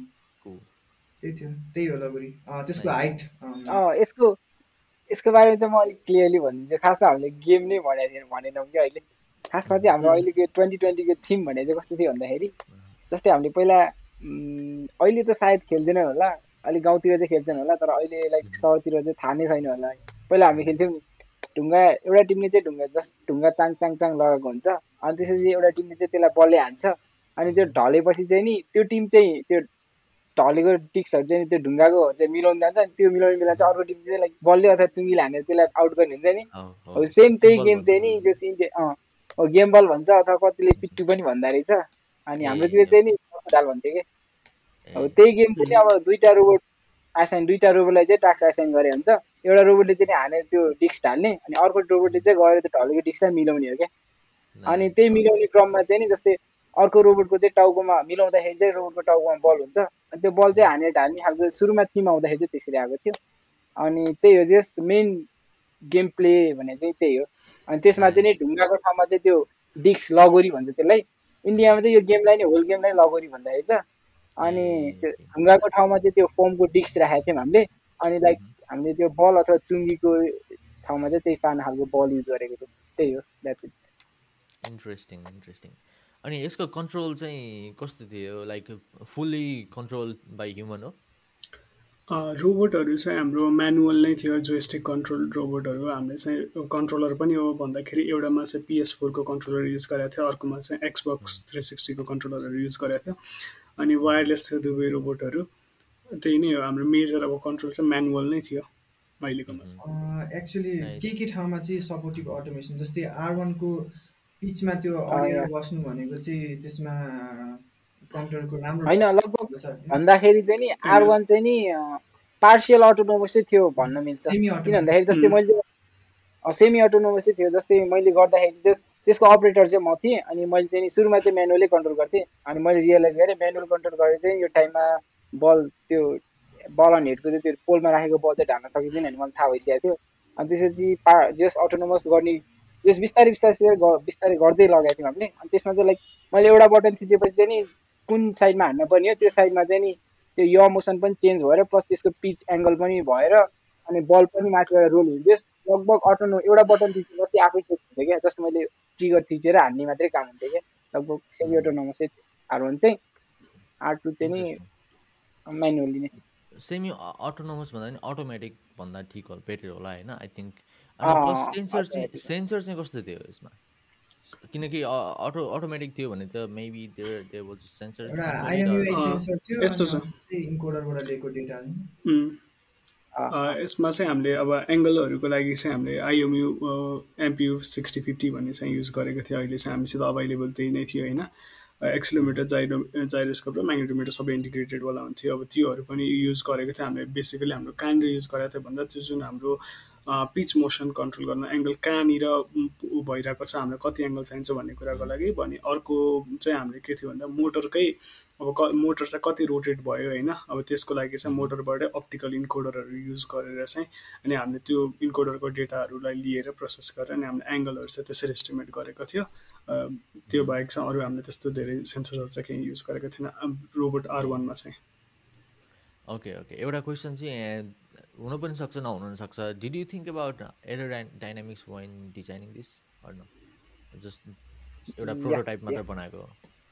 त्यही थियो त्यही हो लगोरी। त्यसको हाइट यसको यसको बारेमा चाहिँ म अलिक क्लियरली भनिदिन्छु। खासमा हामीले गेम नै भनेको भनेनौँ कि अहिले खासमा चाहिँ हाम्रो अहिलेको ट्वेन्टी ट्वेन्टीको थिम भने चाहिँ कस्तो थियो भन्दाखेरि जस्तै हामीले पहिला अहिले त सायद खेल्दैन होला अलिक गाउँतिर चाहिँ खेल्छन् होला तर अहिले लाइक सहरतिर चाहिँ थाहा नै छैन होला। पहिला हामी खेल्थ्यौँ नि ढुङ्गा एउटा टिमले चाहिँ ढुङ्गा जस्ट ढुङ्गा चाङ चाङ चाङ लगाएको हुन्छ अनि त्यसपछि एउटा टिमले चाहिँ त्यसलाई बलले हान्छ अनि त्यो ढलेपछि चाहिँ नि त्यो टिम चाहिँ त्यो ढलेको टिक्सहरू चाहिँ त्यो ढुङ्गाको चाहिँ मिलाउनु जान्छ अनि त्यो मिलाउने बेला चाहिँ अर्को टिम चाहिँ लाइक बलले अथवा चुङ्गीले हानेर त्यसलाई आउट गर्ने हुन्छ नि। हो सेम त्यही गेम चाहिँ नि जस इन्डिया अँ गेम बल भन्छ अथवा कतिले पिट्टु पनि भन्दा रहेछ। अनि हाम्रोतिर चाहिँ नि दाल भन्थ्यो कि अब त्यही गेम चाहिँ अब दुईवटा रोबोट आसाइन दुईवटा रोबोटलाई चाहिँ टास्क आसाइन गरे हुन्छ। एउटा रोबोटले चाहिँ हानेर त्यो डिस्क ढाल्ने अनि अर्को रोबोटले चाहिँ गएर त्यो ढलेको डिस्कलाई मिलाउने हो क्या। अनि त्यही मिलाउने क्रममा चाहिँ नि जस्तै अर्को रोबोटको चाहिँ टाउकोमा मिलाउँदाखेरि चाहिँ रोबोटको टाउकोमा बल हुन्छ अनि त्यो बल चाहिँ हानेर ढाल्ने खालको सुरुमा थिम आउँदाखेरि चाहिँ त्यसरी आएको थियो। अनि त्यही हो जस्ट मेन गेम प्ले भने चाहिँ त्यही हो। अनि त्यसमा चाहिँ नि ढुङ्गाको ठाउँमा चाहिँ त्यो डिस्क लगोरी भन्छ त्यसलाई। इन्डियामा चाहिँ यो गेमलाई नै होल गेमलाई लगोरी भन्दा रहेछ। अनि त्यो ढुङ्गाको ठाउँमा चाहिँ त्यो फोमको डिस्क राखेको थियौँ हामीले अनि लाइक हामीले त्यो बल अथवा चुङ्गीको ठाउँमा चाहिँ त्यही सानो खालको बल युज गरेको थियो। त्यही हो द्याट्स इट। Interesting interesting. अनि यसको कन्ट्रोल चाहिँ कस्तो थियो like fully control by human हो? रोबोटहरू चाहिँ हाम्रो म्यानुअल नै थियो, जोइस्टिक कन्ट्रोल रोबोटहरू। हामीले चाहिँ कन्ट्रोलर पनि हो भन्दाखेरि एउटामा चाहिँ पिएस फोरको कन्ट्रोलर युज गरेको थियो, अर्कोमा चाहिँ एक्सबक्स थ्री सिक्सटीको कन्ट्रोलरहरू युज गरेको थियो, अनि वायरलेस थियो दुवै रोबोटहरू। त्यही नै हो हाम्रो मेजर अब कन्ट्रोल चाहिँ म्यानुअल नै थियो अहिलेकोमा चाहिँ। Actually nice. के के ठाउँमा चाहिँ सपोर्टिभ अटोमेसन, जस्तै आर वानको पिचमा त्यो अँ, अडिएर या बस्नु भनेको चाहिँ त्यसमा कम्प्युटरको राम्रो होइन टच लगभग छ होइन, भन्दाखेरि चाहिँ नि आर होइन वान चाहिँ नि पार्सियल अटोनोमसै थियो भन्न मिल्छ। सेमी किन अटोमेटिक। भन्दाखेरि जस्तै उम्, मैले सेमी अटोनोमसै थियो, जस्तै मैले गर्दाखेरि चाहिँ त्यस त्यसको अपरेटर चाहिँ म थिएँ, अनि मैले चाहिँ नि सुरुमा चाहिँ म्यानुअली कन्ट्रोल गर्थेँ, अनि मैले रियलाइज गरेँ म्यानुअल कन्ट्रोल गरेर चाहिँ यो टाइममा बल त्यो बल अन हेडको चाहिँ त्यो पोलमा राखेको बल चाहिँ ढाल्न सकिँदैन भने मलाई थाहा भइसकेको थियो। अनि त्यसपछि पा जस अटोनोमस गर्ने जस बिस्तारै बिस्तारै ग- बिस्तारै गर्दै लगाएको थियौँ हामीले। अनि त्यसमा चाहिँ लाइक मैले एउटा बटन थिचेपछि चाहिँ नि कुन साइडमा हान्न पर्ने हो त्यो साइडमा चाहिँ नि त्यो य मोसन पनि चेन्ज भएर प्लस त्यसको पिच एङ्गल पनि भएर अनि बल पनि माथिबाट रोल हुन्थ्यो। लगभग अटोनो एउटा बटन थिचेपछि आफै चेक हुन्थ्यो क्या, जस्ट मैले ट्रिगर थिचेर हान्ने मात्रै काम हुन्थ्यो क्या। लगभग सेमी अटोनोमसै आर वान चाहिँ। आर टू चाहिँ नि इन्ट्रेस्टिङ। म्यानुअली नै। सेमी अटोनोमस भन्दा नि अटोमेटिक भन्दा ठिक हो, बेटर होला होइन आई थिङ्क। अनि प्लस अँ सेन्सर चाहिँ अटोमेटिक। सेन्सर चाहिँ कस्तो थियो यसमा? स- किनकि अटो अटोमेटिक थियो भने त maybe there there was sensor एउटा included or IMU uh, sensor थियो, यस्तो अनि छ। अर्को चाहिँ इन्कोडरबाट लिएको डेटा होइन। उम्, अँ अ, अँ यसमा चाहिँ हामीले अब एङ्गलहरूको लागि चाहिँ हामीले आइएमयू एमपियू सिक्सटी फिफ्टी भन्ने चाहिँ युज गरेको थियो। अहिले चाहिँ हामीसित अभाइलेबल त्यही नै थियो होइन। एक्सिलोमिटर जाइरो जाइरोस्कोप र म्याग्नेटोमिटर सबै इन्टिग्रेटेडवाला हुन्थ्यो। अब त्योहरू पनि युज गरेको थियो हामीले। बेसिकली हाम्रो कहाँनिर युज गरेको थियो भन्दा त्यो जुन हाम्रो पिच मोसन कन्ट्रोल गर्न एङ्गल कहाँनिर ऊ भइरहेको छ, हामीलाई कति एङ्गल चाहिन्छ भन्ने कुराको लागि। भने अर्को चाहिँ हामीले के थियो भन्दा मोटरकै अब क मोटर चाहिँ कति रोटेट भयो होइन, अब त्यसको लागि चाहिँ मोटरबाटै अप्टिकल इन्कोडरहरू युज गरेर चाहिँ अनि हामीले त्यो इन्कोडरको डेटाहरूलाई लिएर प्रोसेस गरेर अनि हामीले एङ्गलहरू चाहिँ त्यसरी एस्टिमेट गरेको थियो। अ, त्यो बाहेक चाहिँ अरू हामीले त्यस्तो धेरै सेन्सरहरू चाहिँ केही युज गरेको थिएन रोबोट आर वानमा चाहिँ। Okay okay. एउटा क्वेसन चाहिँ अ, हुन पनि सक्छ नहुन पनि सक्छ। Did you think about aerodynamics when designing this or no? Just एउटा या प्रोटोटाइप या मात्र बनाएको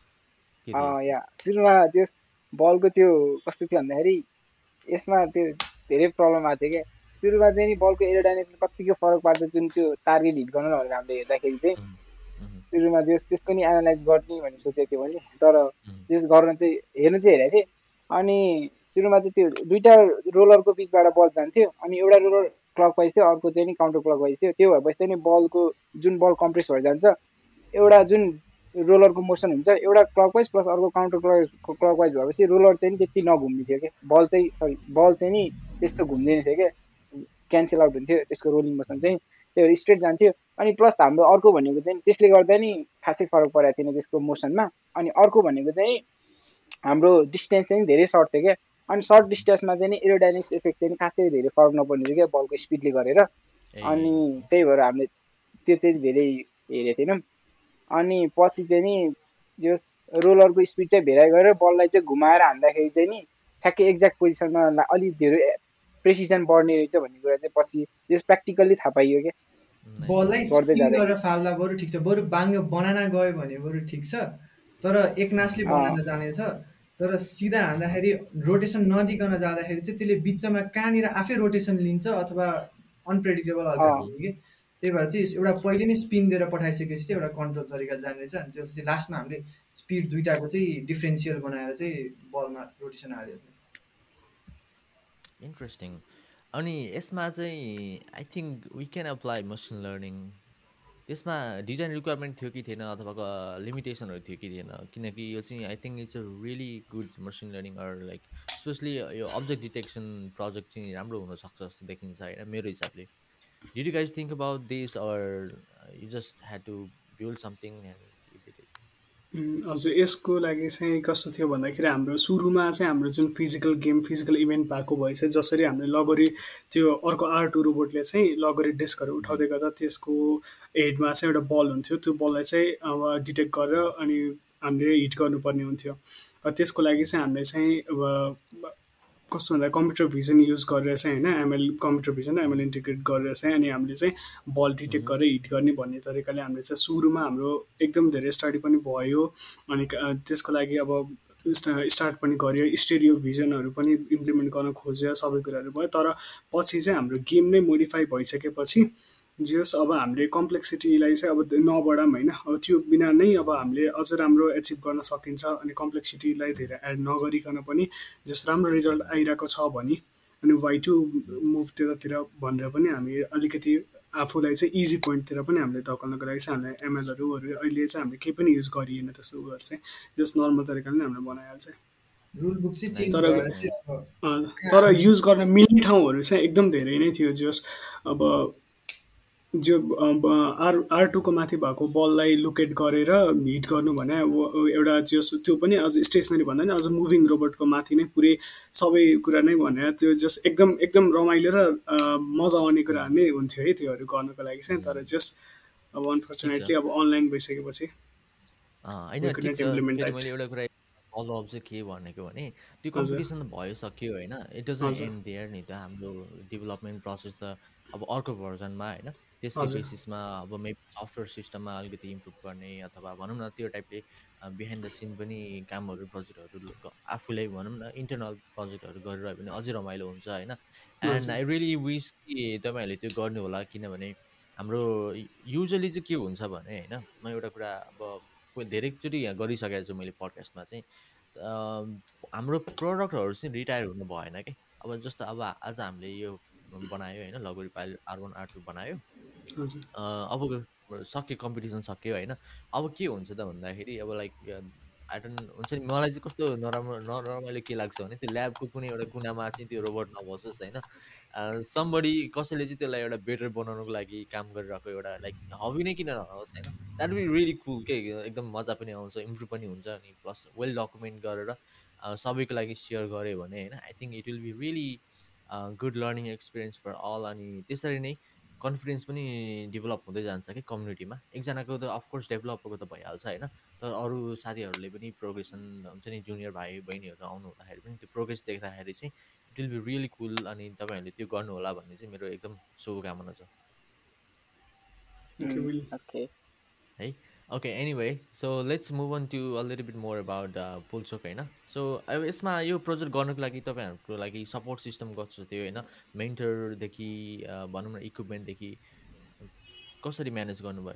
के थियो अँ यसमा? या सुरुमा त्यो बलको त्यो कस्तो थियो भन्दाखेरि यसमा त्यो धेरै प्रब्लम आएको थियो क्या। सुरुमा चाहिँ नि बलको एरोडाइनामिक्समा कत्तिको फरक पार्छ जुन त्यो टार्गेट हिट गर्न भनेर हामीले हेर्दाखेरि चाहिँ उम्, उम्, सुरुमा जस त्यसको नि एनालाइज गर्ने भन्ने सोचेको थियो मैले, तर उम्, त्यस गर्न चाहिँ हेर्नु चाहिँ हेरेको थिएँ। अनि सुरुमा चाहिँ त्यो दुइटा रोलरको बिचबाट बल जान्थ्यो, अनि एउटा रोलर क्लक वाइज थियो, अर्को चाहिँ नि काउन्टर क्लक वाइज थियो। त्यो भएपछि चाहिँ नि बलको जुन बल कम्प्रेस भएर जान्छ, एउटा जुन रोलरको मोसन हुन्छ एउटा क्लकवाइज प्लस अर्को काउन्टर क्लक क्लकवाइज भएपछि रोलर चाहिँ नि त्यति नघुम्ने थियो क्या। बल चाहिँ सरी बल चाहिँ नि त्यस्तो घुम्दैन थियो क्या, क्यान्सल आउट हुन्थ्यो त्यसको रोलिङ मोसन चाहिँ, त्यो स्ट्रेट जान्थ्यो। अनि प्लस हाम्रो अर्को भनेको चाहिँ त्यसले गर्दा नि खासै फरक परेको थिएन त्यसको मोसनमा। अनि अर्को भनेको चाहिँ हाम्रो डिस्टेन्स चाहिँ धेरै सर्ट थियो क्या। अनि सर्ट डिस्टेन्समा चाहिँ नि एरोडाइनामिक्स इफेक्ट चाहिँ खासै धेरै फरक नपर्ने थियो क्या बलको स्पिडले गरेर। ए अनि त्यही भएर हामीले त्यो चाहिँ धेरै हेरेको थिएनौँ। अनि पछि चाहिँ नि यो रोलरको स्पिड चाहिँ भेराइ गरेर बललाई चाहिँ घुमाएर हान्दाखेरि चाहिँ नि ठ्याक्कै एक्ज्याक्ट पोजिसनमा अलिक धेरै प्रेसिजन बढ्ने रहेछ भन्ने कुरा चाहिँ पछि यस प्र्याक्टिकल्ली थाहा पाइयो क्या नाइस बललाई नाइस। गर्दै स्पिन गरेर जाँदाखेरि। फाल्दा बरु ठिक छ, बरु बाङ्गो बनाना गयो भने बरु ठिक छ, तर एकनासले अँ बनाना जानेछ। तर सिधा हान्दाखेरि रोटेसन नदिकन जाँदाखेरि चाहिँ त्यसले बिचमा कहाँनिर आफै रोटेसन लिन्छ अथवा अनप्रेडिक्टेबल हल्का अँ हुने कि। त्यही भएर चाहिँ एउटा पहिले नै स्पिन दिएर पठाइसकेपछि चाहिँ एउटा कन्ट्रोल तरिका जानेछ, अनि त्यसपछि लास्टमा हामीले स्पिड दुइटाको चाहिँ डिफ्रेन्सियल बनाएर चाहिँ बलमा रोटेसन हाल्यो। इन्ट्रेस्टिङ। अनि यसमा चाहिँ I think we can apply machine learning. त्यसमा डिजाइन रिक्वायरमेन्ट थियो कि थिएन अथवा लिमिटेसनहरू थियो कि थिएन? किनकि यो चाहिँ I think it's uh really good machine learning or like specially यो अब्जेक्ट डिटेक्सन प्रोजेक्ट चाहिँ राम्रो हुनसक्छ जस्तो देखिन्छ होइन मेरो हिसाबले। Did you guys think about this or you just had to build something and you did it? Um, हजुर यसको लागि चाहिँ कस्तो थियो भन्दाखेरि हाम्रो सुरुमा चाहिँ हाम्रो जुन फिजिकल गेम फिजिकल इभेन्ट भएको भए चाहिँ जसरी हामीले लगरी त्यो अर्को आर टू रोबोटले चाहिँ लगरी डेस्कहरू उठाउँदै गर्दा त्यसको हेडमा चाहिँ एउटा बल हुन्थ्यो, त्यो बललाई चाहिँ अब डिटेक्ट गरेर अनि हामीले हिट गर्नुपर्ने हुन्थ्यो। त्यसको लागि चाहिँ हामीले चाहिँ अब कस्तो भन्दा कम्प्युटर भिजन युज गरेर चाहिँ होइन ML computer vision ML integrate गरेर चाहिँ अनि हामीले चाहिँ बल डिटेक्ट गरेर हिट गर्ने भन्ने तरिकाले हामीले चाहिँ सुरुमा हाम्रो एकदम धेरै स्टडी पनि भयो अनि त्यसको लागि अब स्टार्ट पनि गर्यो स्टेरियो भिजनहरू पनि इम्प्लिमेन्ट गर्न खोज्यो सबै कुराहरू भयो तर पछि चाहिँ हाम्रो गेम नै मोडिफाई भइसकेपछि जस अब हामीले कम्प्लेक्सिटीलाई चाहिँ अब नबढाऊँ होइन अब त्यो बिना नै अब हामीले अझ राम्रो एचिभ गर्न सकिन्छ अनि कम्प्लेक्सिटीलाई धेरै एड नगरिकन पनि जस राम्रो रिजल्ट आइरहेको छ भने अनि वाइ टू मुभ त्यतातिर भनेर पनि हामी अलिकति आफूलाई चाहिँ इजी पोइन्टतिर पनि हामीले धकाल्नको लागि चाहिँ हामीलाई एमएलहरू अहिले चाहिँ हामीले केही पनि युज गरिएन त्यस्तो उयोहरू चाहिँ जस नर्मल तरिकाले नै हामीले बनाइहाल्छ रुल बुक चाहिँ चेन्ज तर भएर चाहिँ तर युज गर्न मिल्ने ठाउँहरू चाहिँ एकदम धेरै नै थियो जस अब जो आर आर टूको माथि भएको बललाई लोकेट गरेर हिट गर्नु भने एउटा जस त्यो पनि अझ स्टेसनरी भन्दा नि अझ मुभिङ रोबोटको माथि नै पुरै सबै कुरा नै भनेर त्यो जस्ट एकदम एकदम रमाइलो र मजा आउने कुराहरू नै हुन्थ्यो है त्योहरू गर्नको लागि चाहिँ तर जस्ट अब अनफर्चुनेटली अब अनलाइन भइसकेपछि होइन ठिक छ फेरि मैले एउटा कुरा फलो अप चाहिँ के भनेको भने त्यो कम्पिटिसन त भइसक्यो होइन इट डजन्ट एन्ड देयर नि त हाम्रो डेभलपमेन्ट प्रोसेस त अब अर्को भर्जनमा होइन त्यसकै बेसिसमा अब मेबी सफ्टवेयर सिस्टममा अलिकति इम्प्रुभ गर्ने अथवा भनौँ न त्यो टाइपले बिहाइन्ड द सिन पनि कामहरू प्रोजेक्टहरू आफूलाई भनौँ न इन्टरनल प्रोजेक्टहरू गरिरह्यो भने अझै रमाइलो हुन्छ होइन एन्ड आई रियली विस कि तपाईँहरूले त्यो गर्नु होला किनभने हाम्रो युजली चाहिँ के हुन्छ भने होइन म एउटा कुरा अब धेरैचोटि यहाँ गरिसकेको छु मैले पडकास्टमा चाहिँ हाम्रो प्रडक्टहरू चाहिँ रिटायर हुनु भएन कि अब जस्तो अब आज हामीले यो बनायो होइन lagori pile R one R two बनायो अब सक्यो कम्पिटिसन सक्यो होइन अब के हुन्छ त भन्दाखेरि अब लाइक आई डोन्ट हुन्छ नि मलाई चाहिँ कस्तो नराम्रो नरमाइलो के लाग्छ भने त्यो ल्याबको कुनै एउटा कुनामा चाहिँ त्यो रोबोट नबसोस् होइन समबडी कसैले चाहिँ त्यसलाई एउटा बेटर बनाउनुको लागि काम गरिरहेको एउटा लाइक हबी नै किन नहोस् होइन द्याट बी रियली कुल के एकदम मजा पनि आउँछ इम्प्रुभ पनि हुन्छ अनि प्लस वेल डकुमेन्ट गरेर सबैको लागि सेयर गऱ्यो भने होइन I think it will be really good learning experience for all अनि त्यसरी नै कन्फिडेन्स पनि डेभलप हुँदै जान्छ कि कम्युनिटीमा एकजनाको त अफकोर्स डेभलपको त भइहाल्छ होइन तर अरू साथीहरूले पनि प्रोग्रेसन हुन्छ नि जुनियर भाइ बहिनीहरू आउनु हुँदाखेरि पनि त्यो प्रोग्रेस देख्दाखेरि चाहिँ it will be really cool अनि तपाईँहरूले त्यो गर्नु होला भन्ने चाहिँ मेरो एकदम शुभकामना छ है okay anyway so let's move on to a little bit more about Pulchowk होइन सो अब यसमा यो प्रोजेक्ट गर्नुको लागि तपाईँहरूको लागि सपोर्ट सिस्टम कस्तो थियो होइन मेन्टरदेखि भनौँ न इक्विपमेन्टदेखि कसरी म्यानेज गर्नुभयो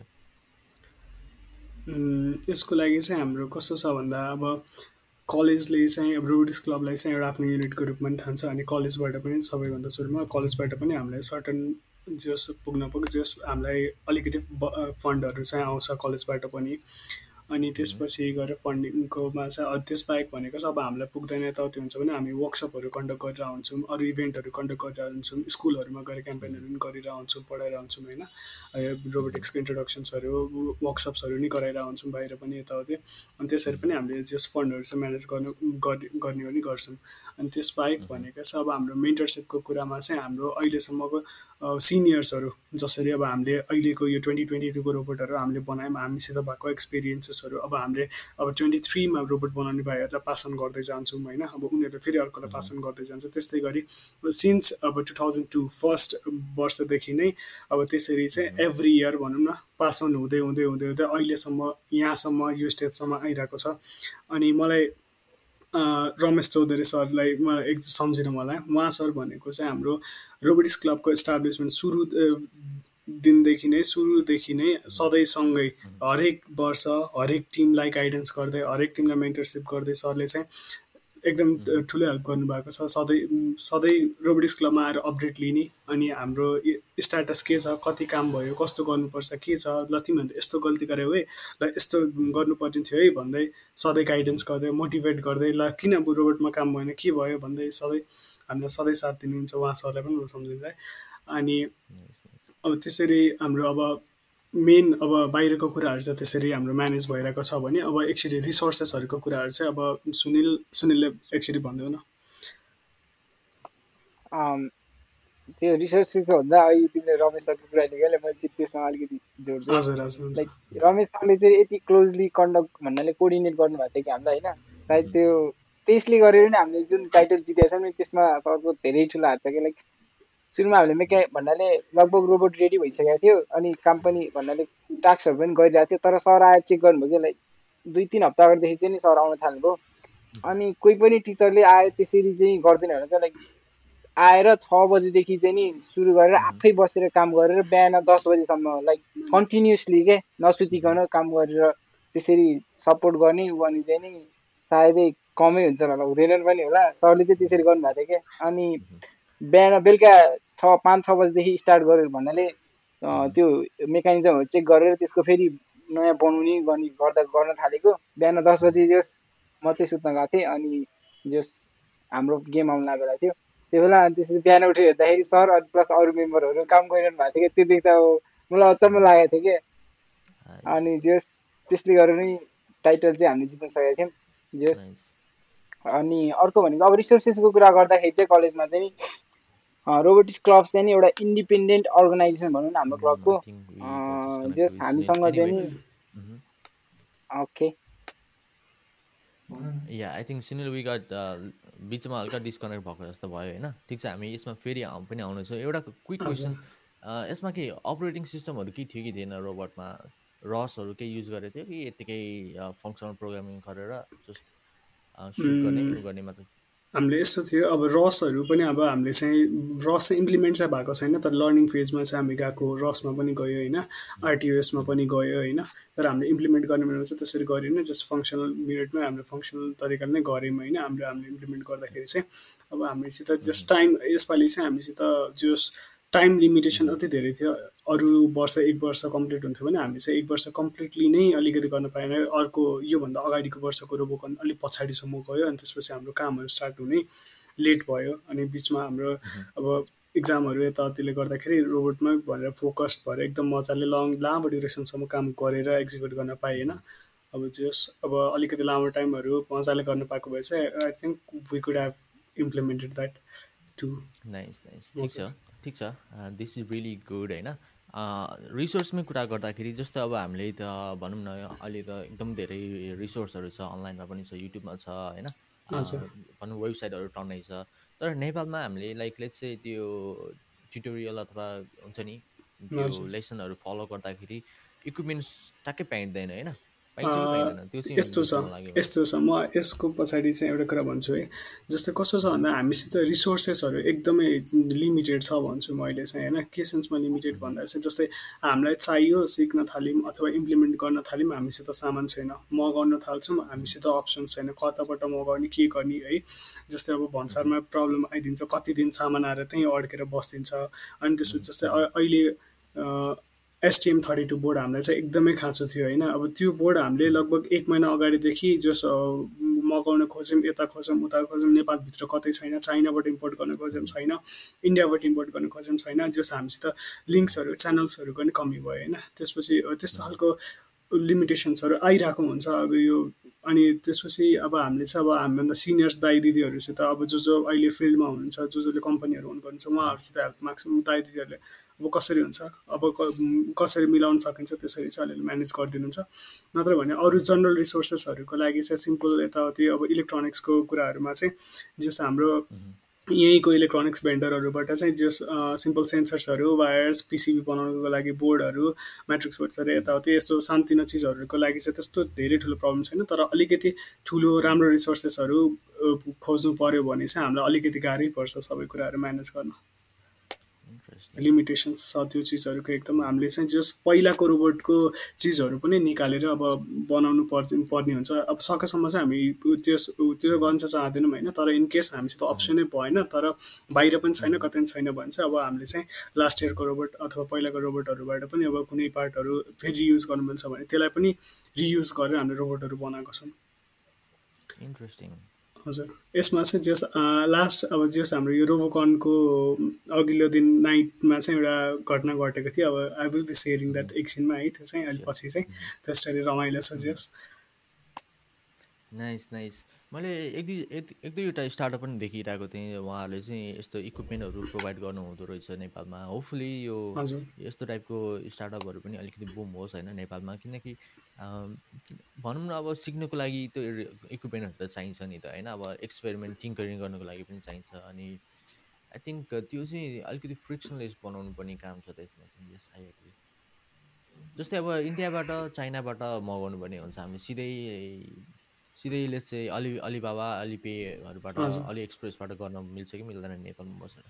यसको लागि चाहिँ हाम्रो कस्तो छ भन्दा अब कलेजले चाहिँ अब रोबोटिक्स क्लबलाई चाहिँ एउटा आफ्नो युनिटको रूपमा पनि ठान्छ अनि कलेजबाट पनि सबैभन्दा सुरुमा कलेजबाट पनि हामीलाई सर्टन जस पुग्न पुग जस हामीलाई अलिकति फन्डहरू चाहिँ आउँछ कलेजबाट पनि अनि त्यसपछि गएर फन्डिङकोमा चाहिँ त्यसबाहेक भनेको चाहिँ अब हामीलाई पुग्दैन यताउति हुन्छ भने हामी वर्कसपहरू कन्डक्ट गरेर हुन्छौँ अरू इभेन्टहरू कन्डक्ट गरेर हुन्छौँ स्कुलहरूमा गएर क्याम्पेनहरू पनि गरेर हुन्छौँ पढाएर हुन्छौँ होइन रोबोटिक्सको इन्ट्रोडक्सन्सहरू वर्कसप्सहरू नि गराएर हुन्छौँ बाहिर पनि यताउति अनि त्यसरी पनि हामीले जस फन्डहरू चाहिँ म्यानेज गर्नु गर्ने पनि गर्छौँ अनि त्यसबाहेक भनेको चाहिँ अब हाम्रो मेन्टरसिपको कुरामा चाहिँ हाम्रो अहिलेसम्मको सिनियर्सहरू जसरी अब हामीले अहिलेको यो ट्वेन्टी ट्वेन्टी टूको रोबोटहरू हामीले बनायौँ हामीसित भएको एक्सपिरियन्सेसहरू अब हामीले अब ट्वेन्टी थ्रीमा रोबोट बनाउने भाइहरूलाई पासन गर्दै जान्छौँ होइन अब उनीहरूले फेरि अर्कोलाई पासन गर्दै जान्छ त्यस्तै गरी सिन्स अब टु थाउजन्ड टू फर्स्ट वर्षदेखि नै अब त्यसरी चाहिँ एभ्री इयर भनौँ न पासन हुँदै हुँदै हुँदै हुँदै अहिलेसम्म यहाँसम्म यो स्टेपसम्म आइरहेको छ अनि मलाई रमेश चौधरी सरलाई मलाई एक सम्झिनु मलाई उहाँ सर भनेको चाहिँ हाम्रो रोबोटिक्स क्लबको इस्टाब्लिसमेन्ट सुरु दिनदेखि नै सुरुदेखि नै सधैँसँगै हरेक वर्ष हरेक टिमलाई गाइडेन्स गर्दै हरेक टिमलाई मेन्टरसिप गर्दै सरले चाहिँ एकदम ठुलो हेल्प गर्नुभएको छ सधैँ सधैँ रोबोटिक्स क्लबमा आएर अपडेट लिने अनि हाम्रो स्ट्याटस के छ कति काम भयो कस्तो गर्नुपर्छ के छ ल तिमीहरूले यस्तो गल्ती गऱ्यौ है ल यस्तो गर्नुपर्ने थियो है भन्दै सधैँ गाइडेन्स गर्दै मोटिभेट गर्दै ल किन रोबोटमा काम भएन के भयो भन्दै सधैँ हामीलाई सधैँ साथ दिनुहुन्छ उहाँ सरलाई पनि म सम्झिँदै अनि अब त्यसरी हाम्रो अब मेन अब बाहिरको कुराहरू चाहिँ त्यसरी हाम्रो म्यानेज भइरहेको छ भने अब एक्चुअली रिसोर्सेसहरूको कुराहरू चाहिँ अब सुनिल सुनिलले एक्चुअली भन्दैन त्यो रिसोर्सेसको भन्दा अहिले तिमीले रमेश सरको कुरा निकाल्यो मैले चाहिँ त्यसमा अलिकति जोड्छु हजुर हजुर लाइक रमेश सरले चाहिँ यति क्लोजली कन्डक्ट भन्नाले कोअर्डिनेट गर्नुभएको थियो कि हामीलाई होइन सायद त्यो त्यसले गरेर नै हामीले जुन टाइटल जितेका छौँ नि त्यसमा सरको धेरै ठुलो हात छ कि लाइक सुरुमा हामीले मेका भन्नाले लगभग रोबोट रेडी भइसकेको थियो अनि काम पनि भन्नाले टास्कहरू पनि गरिरहेको थियो तर सर आएर चेक गर्नुभयो कि लाइक दुई तिन हप्ता अगाडिदेखि चाहिँ नि सर आउन थाल्नुभयो अनि कोही पनि टिचरले आएर त्यसरी चाहिँ गर्दैन भने त लाइक आएर छ बजीदेखि चाहिँ नि सुरु गरेर आफै बसेर काम गरेर बिहान दस बजीसम्म लाइक कन्टिन्युसली के नसुतिकन काम गरेर त्यसरी सपोर्ट गर्ने अनि चाहिँ नि सायदै कमै हुन्छ होला हुँदैन पनि होला सरले चाहिँ त्यसरी गर्नुभएको थियो क्या अनि बिहान बेलुका छ पाँच छ बजीदेखि स्टार्ट गरेर भन्नाले त्यो मेकानिजमहरू चेक गरेर त्यसको फेरि नयाँ बनाउने गर्ने गर्दा गर्न थालेको बिहान दस बजी जस म चाहिँ सुत्न गएको थिएँ अनि जस हाम्रो गेम आउनु लागेको थियो त्यो बेला अनि त्यसरी बिहान उठेर हेर्दाखेरि सर अनि प्लस अरू मेम्बरहरू काम गरिरहनु भएको थियो क्या त्यो देख्दा मलाई अचम्म लागेको थियो क्या अनि जस त्यसले गरेर नै टाइटल चाहिँ हामीले जित्न सकेका थियौँ जस अनि अर्को भनेको अब रिसोर्सेसको कुरा गर्दाखेरि चाहिँ कलेजमा चाहिँ रोबोटिक्स क्लब चाहिँ नि एउटा इन्डिपेन्डेन्ट अर्गनाइजेसन भनौँ न हाम्रो क्लबको जस हामीसँग चाहिँ नि okay yeah I think Sunil we got बिचमा हल्का डिस्कनेक्ट भएको जस्तो भयो होइन ठिक छ हामी यसमा फेरि पनि आउनेछौँ एउटा क्विक क्वेसन यसमा के अपरेटिङ सिस्टमहरू के थियो कि थिएन रोबोटमा रसहरू केही युज गरेको थियो कि यत्तिकै फङ्सनल प्रोग्रामिङ गरेर जस्ट सुट गर्ने गर्ने मात्र हामीले यस्तो थियो अब रसहरू पनि अब हामीले चाहिँ रस चाहिँ इम्प्लिमेन्ट चाहिँ भएको छैन तर लर्निङ फेजमा चाहिँ हामी गएको रसमा पनि गयो होइन आरटिओएसमा पनि गयो होइन तर हामीले इम्प्लिमेन्ट गर्ने बेलामा चाहिँ त्यसरी गरेन जस्ट फङ्सनल मिनटमै हामीले फङ्सनल तरिकाले नै गऱ्यौँ होइन हाम्रो हामीले इम्प्लिमेन्ट गर्दाखेरि चाहिँ अब हामीसित जस्ट टाइम यसपालि चाहिँ हामीसित जस टाइम लिमिटेसन अति धेरै थियो अरू वर्ष एक वर्ष कम्प्लिट हुन्थ्यो भने हामी चाहिँ एक वर्ष कम्प्लिटली नै अलिकति गर्न पाएन अर्को योभन्दा अगाडिको वर्षको रोबोकन अलिक पछाडिसम्म गयो अनि त्यसपछि हाम्रो कामहरू स्टार्ट हुने लेट भयो अनि बिचमा हाम्रो अब इक्जामहरू यताउतिले गर्दाखेरि रोबोटमा भनेर फोकस्ड भएर एकदम मजाले लङ लामो ड्युरेसनसम्म काम गरेर एक्जिक्युट गर्न पाइएन अब जस अब अलिकति लामो टाइमहरू मजाले गर्न पाएको भए चाहिँ I think we could have implemented that to nice nice ठिक छ ठिक छ दिस इज रियली गुड होइन रिसोर्समै कुरा गर्दाखेरि जस्तो अब हामीले त भनौँ न अहिले त एकदम धेरै रिसोर्सहरू छ अनलाइनमा पनि छ युट्युबमा छ होइन भनौँ वेबसाइटहरू टन्नै छ तर नेपालमा हामीले लाइक लेट्स चाहिँ त्यो ट्युटोरियल अथवा हुन्छ नि त्यो लेसनहरू फलो गर्दाखेरि इक्विपमेन्ट्स ट्याक्कै पाइँदैन होइन यस्तो छ यस्तो छ म यसको पछाडि चाहिँ एउटा कुरा भन्छु है जस्तै कस्तो छ भन्दा हामीसित रिसोर्सेसहरू एकदमै लिमिटेड छ भन्छु म अहिले चाहिँ होइन के सेन्समा लिमिटेड भन्दा चाहिँ जस्तै हामीलाई चाहियो सिक्न थाल्यौँ अथवा इम्प्लिमेन्ट गर्न थाल्यौँ हामीसित सामान छैन मगाउन थाल्छौँ हामीसित अप्सन छैन कताबाट मगाउने के गर्ने है जस्तै अब भन्सारमा प्रब्लम आइदिन्छ कति दिन सामान आएर त्यहीँ अड्केर बसिदिन्छ अनि त्यसपछि जस्तै अहिले एसटिएम थर्टी टू बोर्ड हामीलाई चाहिँ एकदमै खाँचो थियो होइन अब त्यो बोर्ड हामीले लगभग एक महिना अगाडिदेखि जस मगाउन खोज्यौँ यता खोज्यौँ उता खोज्यौँ नेपालभित्र कतै छैन चाइनाबाट इम्पोर्ट गर्न खोज्यौँ छैन इन्डियाबाट इम्पोर्ट गर्न खोज्यौँ छैन जस हामीसित लिङ्क्सहरू च्यानल्सहरूको पनि कमी भयो होइन त्यसपछि त्यस्तो खालको लिमिटेसन्सहरू आइरहेको हुन्छ अब यो अनि त्यसपछि अब हामीले चाहिँ अब हामीभन्दा सिनियर्स दाइ दिदीहरूसित अब जो जो अहिले फिल्डमा हुनुहुन्छ जो जसले कम्पनीहरू हुनु गर्नुहुन्छ उहाँहरूसित हेल्प माग्छौँ दाइ दिदीहरूले अब कसरी हुन्छ अब कसरी मिलाउन सकिन्छ त्यसरी चाहिँ अलिअलि म्यानेज गरिदिनुहुन्छ नत्र भने अरू जनरल रिसोर्सेसहरूको लागि चाहिँ सिम्पल यताउति अब इलेक्ट्रोनिक्सको कुराहरूमा चाहिँ जस हाम्रो यहीँको इलेक्ट्रोनिक्स भेन्डरहरूबाट चाहिँ जस सिम्पल सेन्सर्सहरू वायर्स पिसिबी बनाउनुको लागि बोर्डहरू म्याट्रिक्स बोर्ड्सहरू यताउति यस्तो सानोतिनो चिजहरूको लागि चाहिँ त्यस्तो धेरै ठुलो प्रब्लम छैन तर अलिकति ठुलो राम्रो रिसोर्सेसहरू खोज्नु पर्यो भने चाहिँ हामीलाई अलिकति गाह्रै पर्छ सबै कुराहरू म्यानेज गर्न लिमिटेसन्स छ त्यो चिजहरूको एकदम हामीले चाहिँ जस पहिलाको रोबोटको चिजहरू पनि निकालेर अब बनाउनु पर्छ पर्ने हुन्छ अब सकेसम्म चाहिँ हामी त्यो त्यो गर्न चाहिँ चाहँदैनौँ होइन तर इन केस हामीसित अप्सनै भएन तर बाहिर पनि छैन कतै पनि छैन भने चाहिँ अब हामीले चाहिँ लास्ट इयरको रोबोट अथवा पहिलाको रोबोटहरूबाट पनि अब कुनै पार्टहरू फेरि रियुज गर्नु मन छ भने त्यसलाई पनि रियुज गरेर हामीले रोबोटहरू बनाएको छौँ इन्ट्रेस्टिङ हजुर यसमा चाहिँ जस लास्ट अब जस हाम्रो यो रोबोकनको अघिल्लो दिन नाइटमा चाहिँ एउटा घटना घटेको थियो अब I will be sharing that एकछिनमा है त्यो चाहिँ अहिले पछि चाहिँ त्यसरी रमाइलो छ जस नाइस नाइस मैले एक दुई एक एक दुईवटा स्टार्टअप पनि देखिरहेको थिएँ उहाँहरूले चाहिँ यस्तो इक्विपमेन्टहरू प्रोभाइड गर्नु हुँदो रहेछ नेपालमा होपफुली यो हजुर यस्तो टाइपको स्टार्टअपहरू पनि अलिकति बुम होस् होइन नेपालमा किनकि अम, किन- भनौँ न अब सिक्नुको लागि त्यो इक्विपमेन्टहरू त चाहिन्छ नि त होइन अब एक्सपेरिमेन्ट टिङ्करिङ गर्नुको लागि पनि चाहिन्छ अनि आई थिङ्क त्यो चाहिँ अलिकति फ्रिक्सनलेस बनाउनु पर्ने काम छ त्यसमा चाहिँ यस आई एग्री जस्तै अब इन्डियाबाट चाइनाबाट मगाउनु पर्ने हुन्छ हामीले सिधै सिधै लेट्स चाहिँ अलि अलिबाबा अलिपेहरूबाट हजुर अलि एक्सप्रेसबाट गर्न मिल्छ कि मिल्दैन नेपालमा बसेर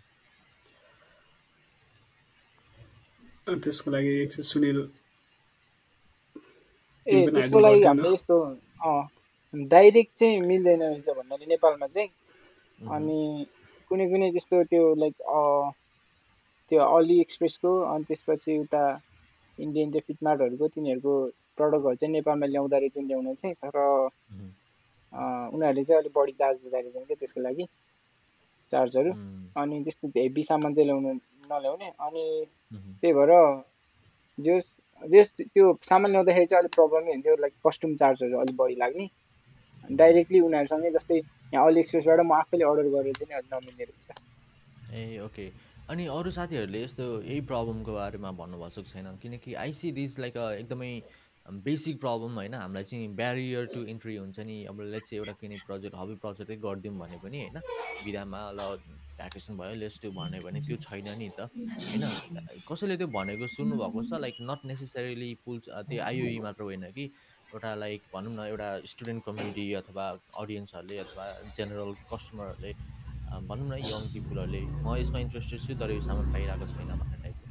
अनि त्यसको लागि एकछिन सुनिल ए तिमी पनि त्यसको हाइलाइट लागि गरिदेऊ न हामीले यस्तो अँ डाइरेक्ट चाहिँ मिल्दैन रहेछ भन्नाले नेपालमा चाहिँ मह्म, अनि कुनै कुनै त्यस्तो त्यो लाइक त्यो अली एक्सप्रेसको अनि त्यसपछि उता इन्डियन त्यो फिटमार्टहरूको तिनीहरूको प्रडक्टहरू चाहिँ नेपालमा ल्याउँदा रहेछ ल्याउन चाहिँ तर मह्म, अँ, उनीहरूले चाहिँ अलिक बढी चार्ज दिँदो रहेछन् क्या त्यसको लागि चार्जहरू मह्म, अनि त्यस्तो हेभी सामान चाहिँ ल्याउनु नल्याउने अनि मह्म, त्यही भएर जस जस त्यो सामान ल्याउँदाखेरि चाहिँ अलिक प्रब्लमै हुन्थ्यो लाइक कस्ट्युम चार्जहरू अलिक बढी लाग्ने मह्म। डाइरेक्टली उनीहरूसँगै जस्तै यहाँ अली एक्सप्रेसबाट म आफैले अर्डर गरेर चाहिँ नि अलिक नमिल्ने रहेछ ए ओके अनि अरू साथीहरूले यस्तो यही प्रब्लमको बारेमा भन्नुभएको छ कि छैन किनकि आइसी दिज लाइक अ एकदमै बेसिक प्रब्लम होइन हामीलाई चाहिँ ब्यारियर टु इन्ट्री हुन्छ नि अब लेट्स चाहिँ एउटा कुनै प्रोजेक्ट हबी प्रोजेक्टै गरिदिउँ भने पनि होइन बिदामा ल भ्याकेसन भयो लेट्स टु भन्यो भने त्यो छैन नि त होइन कसैले त्यो भनेको सुन्नुभएको छ लाइक नट नेसेसरीली पुल त्यो आइओई मात्र होइन कि एउटा लाइक भनौँ न एउटा स्टुडेन्ट कम्युनिटी अथवा अडियन्सहरूले अथवा जेनरल कस्टमरहरूले अ, भनौँ न यङ पिपुलहरूले म यसमा इन्ट्रेस्टेड छु तर यो सामान पाइरहेको छैन भन्ने टाइपको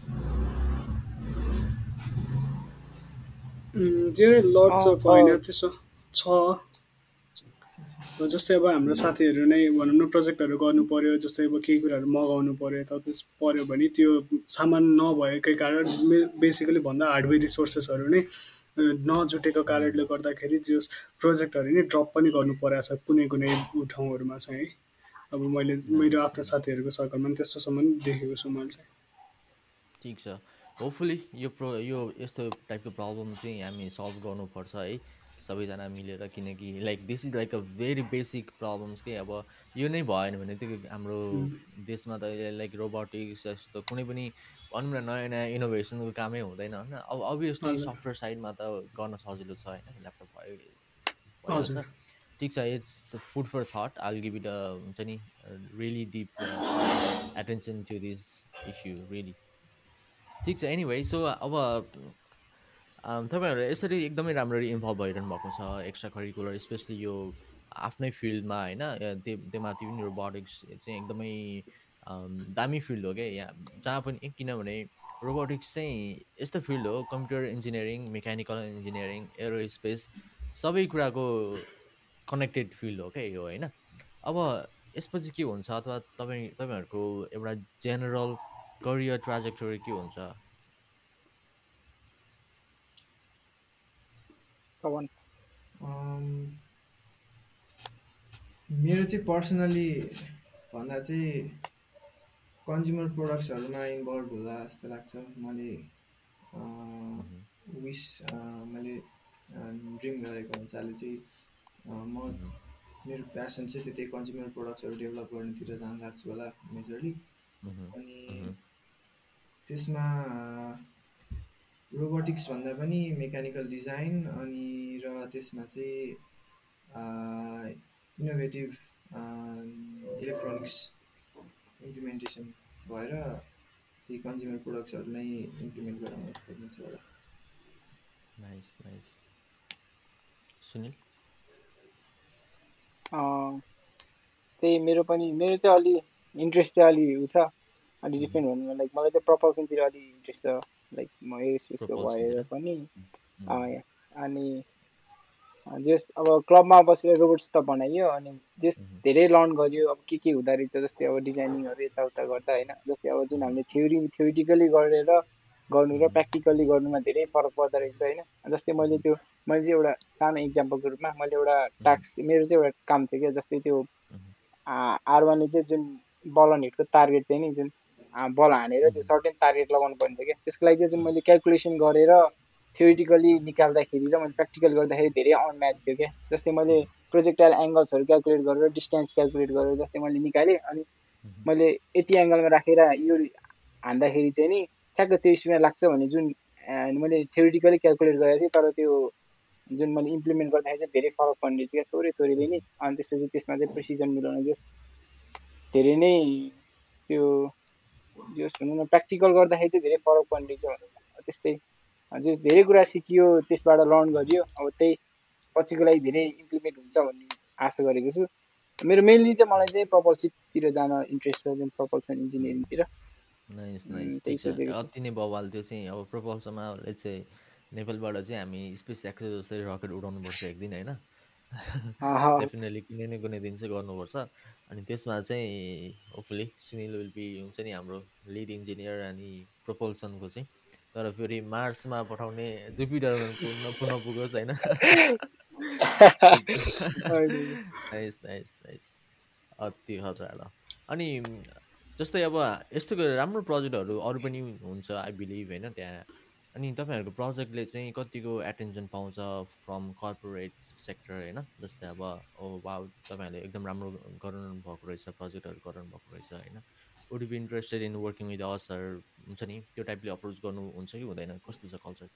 देयर लट्स अँ अफ छ होइन त्यसो छ जस्तै अब हाम्रो साथीहरू नै भनौँ न प्रोजेक्टहरू गर्नु पऱ्यो जस्तै अब केही कुराहरू मगाउनु पऱ्यो यता त्यस पऱ्यो भने त्यो सामान नभएकै कारण बेसिकली भन्दा हार्डवेयर रिसोर्सेसहरू नै अ, नजुटेको उम्, कारणले गर्दाखेरि त्यो प्रोजेक्टहरू नै ड्रप पनि गर्नु परेको छ कुनै कुनै उ ठाउँहरूमा चाहिँ है अब मैले मेरो नाइस आफ्नो नाइस साथीहरूको सर्कलमा पनि त्यस्तोसम्म पनि देखेको छु मैले चाहिँ ठिक छ होपफुली यो प्रो यो यस्तो टाइपको प्रब्लम चाहिँ हामी सल्भ गर्नुपर्छ है सबैजना मिलेर किनकि like this is like a very basic problems के अब यो नै भएन भने त्यो हाम्रो देशमा त लाइक रोबोटिक्स जस्तो कुनै पनि भनौँ न नयाँ नयाँ इनोभेसनको कामै हुँदैन होइन अब अभियसली हजुर सफ्टवेयर साइडमा त गर्न सजिलो छ होइन ल्यापटप भयो हजुर भइहाल्छ ठिक छ it's food for thought all give it a हुन्छ नि really deep attention to this issue really ठिक छ एनिवे सो अब अम, तपाईँहरू यसरी एकदमै राम्ररी इन्भल्भ भइरहनु भएको छ एक्स्ट्रा करिकुलर स्पेसली यो आफ्नै फिल्डमा होइन अ, त्यो त्यो माथि पनि रोबोटिक्स चाहिँ एकदमै अम, दामी फिल्ड हो क्या यहाँ जहाँ पनि किनभने रोबोटिक्स चाहिँ यस्तो फिल्ड हो computer engineering mechanical engineering aerospace सबै कुराको कनेक्टेड फिल्ड हो क्या यो होइन अब यसपछि के हुन्छ अथवा तपाईँ तपाईँहरूको एउटा जेनरल करियर ट्राजेक्टोरी के हुन्छ पवन अम, मेरो चाहिँ पर्सनली भन्दा चाहिँ कन्ज्युमर प्रोडक्ट्सहरूमा इन्भल्भ होला जस्तो लाग्छ मैले मह्म, विस मैले ड्रिम गरेको अनुसारले चाहिँ अ, म मह्म, मेरो प्यासन चाहिँ त्यही कन्ज्युमर प्रोडक्ट्सहरू डेभलप गर्नेतिर जान लाग्छु होला मेजरली मह्म, अनि मह्म, त्यसमा रोबोटिक्स भन्दा पनि मेकानिकल डिजाइन अनि र त्यसमा चाहिँ इनोभेटिभ इलेक्ट्रोनिक्स इम्प्लिमेन्टेसन भएर त्यही कन्ज्युमर प्रोडक्ट्सहरू नै इम्प्लिमेन्ट गराउन खोज्ने छ होला नाइस नाइस सुनिल अँ, त्यही मेरो पनि मेरो चाहिँ अलि इन्ट्रेस्ट चाहिँ अलि उ छ अलि मह्म, डिफ्रेन्ट भन्नुमा लाइक मलाई चाहिँ प्रपल्सनतिर अलि इन्ट्रेस्ट छ लाइक म एरोस्पेसको प्रपल्सनतिर भएर पनि अँ, मह्म, या। अनि जस अब क्लबमा बसेर रोबोट्स त बनाइयो अनि जस मह्म, धेरै लर्न गरियो अब के के हुँदो रहेछ जस्तै अब डिजाइनिङहरू यताउता गर्दा होइन जस्तै अब जुन मह्म, हामीले थ्योरी थ्योरिटिकली गरेर गर्नु र मह्म, प्र्याक्टिकली गर्नुमा धेरै फरक पर्दो रहेछ होइन जस्तै मैले मह्म, त्यो मैले चाहिँ एउटा सानो इक्जाम्पलको रूपमा मैले एउटा मह्म, टास्क मेरो चाहिँ एउटा काम थियो क्या जस्तै त्यो मह्म, आर वानले चाहिँ जुन बल अन हिटको टार्गेट चाहिँ नि जुन बल हानेर त्यो मह्म, सर्टेन टार्गेट लगाउनु पर्ने थियो क्या त्यसको लागि चाहिँ जुन मैले क्यालकुलेसन गरेर थ्योरिटिकली निकाल्दाखेरि र मैले प्र्याक्टिकल गर्दाखेरि धेरै अनम्याच थियो क्या। जस्तै मैले प्रोजेक्टाइल एङ्गल्सहरू क्यालकुलेट गरेर डिस्टेन्स क्यालकुलेट गरेर जस्तै मैले निकालेँ, अनि मैले यति एङ्गलमा राखेर यो हान्दाखेरि चाहिँ नि ठ्याक्क त्यो स्पिडमा लाग्छ भन्ने जुन मैले थ्योरिटिकली क्यालकुलेट गरेको थिएँ, तर त्यो जुन मैले इम्प्लिमेन्ट गर्दाखेरि चाहिँ धेरै फरक पर्ने रहेछ क्या, थोरै थोरैले नि। अनि त्यसपछि त्यसमा चाहिँ प्रिसिजन मिलाउन जस धेरै नै त्यो जस भनौँ न प्र्याक्टिकल गर्दाखेरि चाहिँ धेरै फरक पर्ने रहेछ भनौँ न। त्यस्तै जस धेरै कुरा सिकियो, त्यसबाट लर्न गरियो। अब त्यही पछिको लागि धेरै इम्प्लिमेन्ट हुन्छ भन्ने आशा गरेको छु। मेरो मेनली चाहिँ मलाई चाहिँ प्रपल्सिभतिर जान इन्ट्रेस्ट छ, जुन प्रपल्सन इन्जिनियरिङतिर। नाइस नाइस ठिक छ, अति नै बवाल त्यो चाहिँ। अब प्रपल्सनमा लेट्स चाहिँ नेपालबाट चाहिँ हामी स्पेस एक्सेस जस्तै रकेट उडाउनुपर्छ एक दिन होइन, डेफिनेटली कुनै न कुनै दिन चाहिँ गर्नुपर्छ। अनि त्यसमा चाहिँ होपफुली सुनिल विल बी हुन्छ नि हाम्रो लिड इन्जिनियर अनि प्रपल्सनको चाहिँ। तर फेरि मार्समा पठाउने जुपिटरमा पुनः पुगोस् होइन। नाइस नाइस नाइस अति खतरा ल। अनि जस्तै अब यस्तो राम्रो प्रोजेक्टहरू अरू पनि हुन्छ आई बिलिभ होइन त्यहाँ। अनि तपाईँहरूको प्रोजेक्टले चाहिँ कतिको एटेन्सन पाउँछ फ्रम कर्पोरेट सेक्टर होइन? जस्तै अब ओ वाउ तपाईँहरूले एकदम राम्रो गर्नु भएको रहेछ, प्रोजेक्टहरू गराउनु भएको रहेछ होइन, would be interested in working with us हुन्छ नि, त्यो टाइपले अप्रोच गर्नु हुन्छ कि हुँदैन? कस्तो छ कल्चर?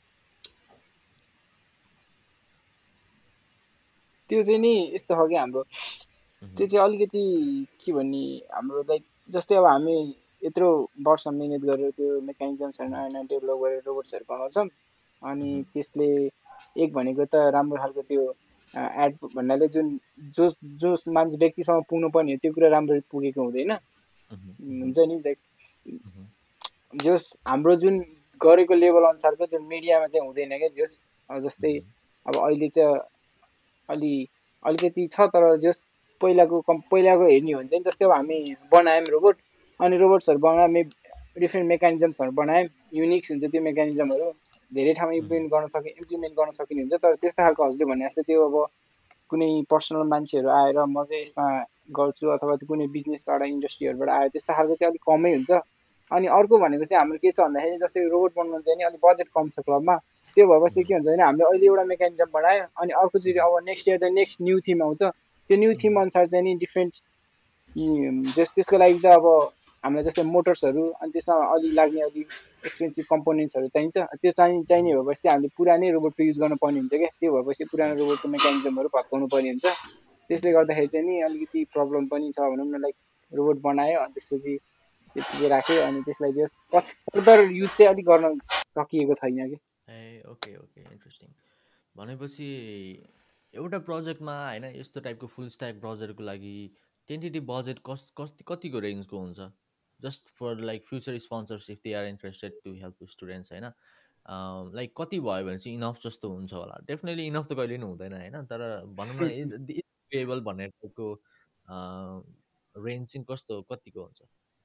त्यो चाहिँ नि यस्तो हो कि हाम्रो त्यो चाहिँ अलिकति के भन्ने, हाम्रो लाइक जस्तै अब हामी यत्रो वर्ष मिहिनेत गरेर त्यो मेकानिजम्सहरू नयाँ नयाँ डेभलप गरेर रोबोट्सहरू बनाउँछौँ। अनि त्यसले एक भनेको त राम्रो खालको त्यो एड भन्नाले जुन जो जो मान्छे व्यक्तिसँग पुग्नु पर्ने हो त्यो कुरा राम्ररी पुगेको हुँदैन हुन्छ नि। लाइक जोस हाम्रो जुन गरेको लेभल अनुसारको जुन मिडियामा चाहिँ हुँदैन क्या। जोस जस्तै अब अहिले चाहिँ अलि अलिकति छ, तर जस पहिलाको कम पहिलाको हेर्ने हो भने चाहिँ जस्तै अब हामी बनायौँ रोबोट, अनि रोबोट्सहरू बनाए डिफ्रेन्ट मेकानिजम्सहरू बनायौँ, युनिक्स हुन्छ त्यो मेकानिजमहरू, धेरै ठाउँमा इम्प्लिमेन्ट गर्न सकि इम्प्लिमेन्ट गर्न सकिने हुन्छ। तर त्यस्तो खालको हजुरले भने जस्तो त्यो अब कुनै पर्सनल मान्छेहरू आएर म चाहिँ यसमा गर्छु अथवा कुनै बिजनेसबाट इन्डस्ट्रीहरूबाट आयो त्यस्तो खालको चाहिँ अलिक कमै हुन्छ। अनि अर्को भनेको चाहिँ हाम्रो के छ भन्दाखेरि जस्तै रोबोट बनाउनु चाहिँ नि अलिक बजेट कम छ क्लबमा। त्यो भएपछि के हुन्छ भने हामीले अहिले एउटा मेकानिजम बनायो, अनि अर्कोचोटि अब नेक्स्ट इयर चाहिँ नेक्स्ट न्यू थिम आउँछ, त्यो न्यू थिम अनुसार चाहिँ नि डिफ्रेन्ट जस त्यसको लागि त अब हामीलाई जस्तै मोटर्सहरू अनि त्यसमा अलि लाग्ने अलिक एक्सपेन्सिभ कम्पोनेन्ट्सहरू चाहिन्छ। त्यो चाहिँ चाहिने भएपछि हामीले पुरानै रोबोटको युज गर्नु पर्ने हुन्छ क्या। त्यो भएपछि पुरानो रोबोटको मेकानिजमहरू भत्काउनु पर्ने हुन्छ। त्यसले गर्दाखेरि चाहिँ नि अलिकति प्रब्लम पनि छ भनौँ न। लाइक रोबोट बनायो अनि त्यसपछि त्यतिकै राख्यो, अनि त्यसलाई जस पछि फर्दर युज चाहिँ अलिक गर्न सकिएको छैन कि। Ah okay okay interesting. भनेपछि एउटा प्रोजेक्टमा होइन यस्तो टाइपको फुल स्ट्याक प्रोजेक्टको लागि टेन्टेटिभ बजेट कस कति कतिको रेन्जको हुन्छ? Just for like future sponsorship they are interested to help students होइन, लाइक कति भयो भने चाहिँ इनफ जस्तो हुन्छ होला? डेफिनेटली इनफ त कहिले पनि हुँदैन होइन, तर भनौँ न इज भन्ने टाइपको रेन्ज चाहिँ कस्तो कतिको हुन्छ?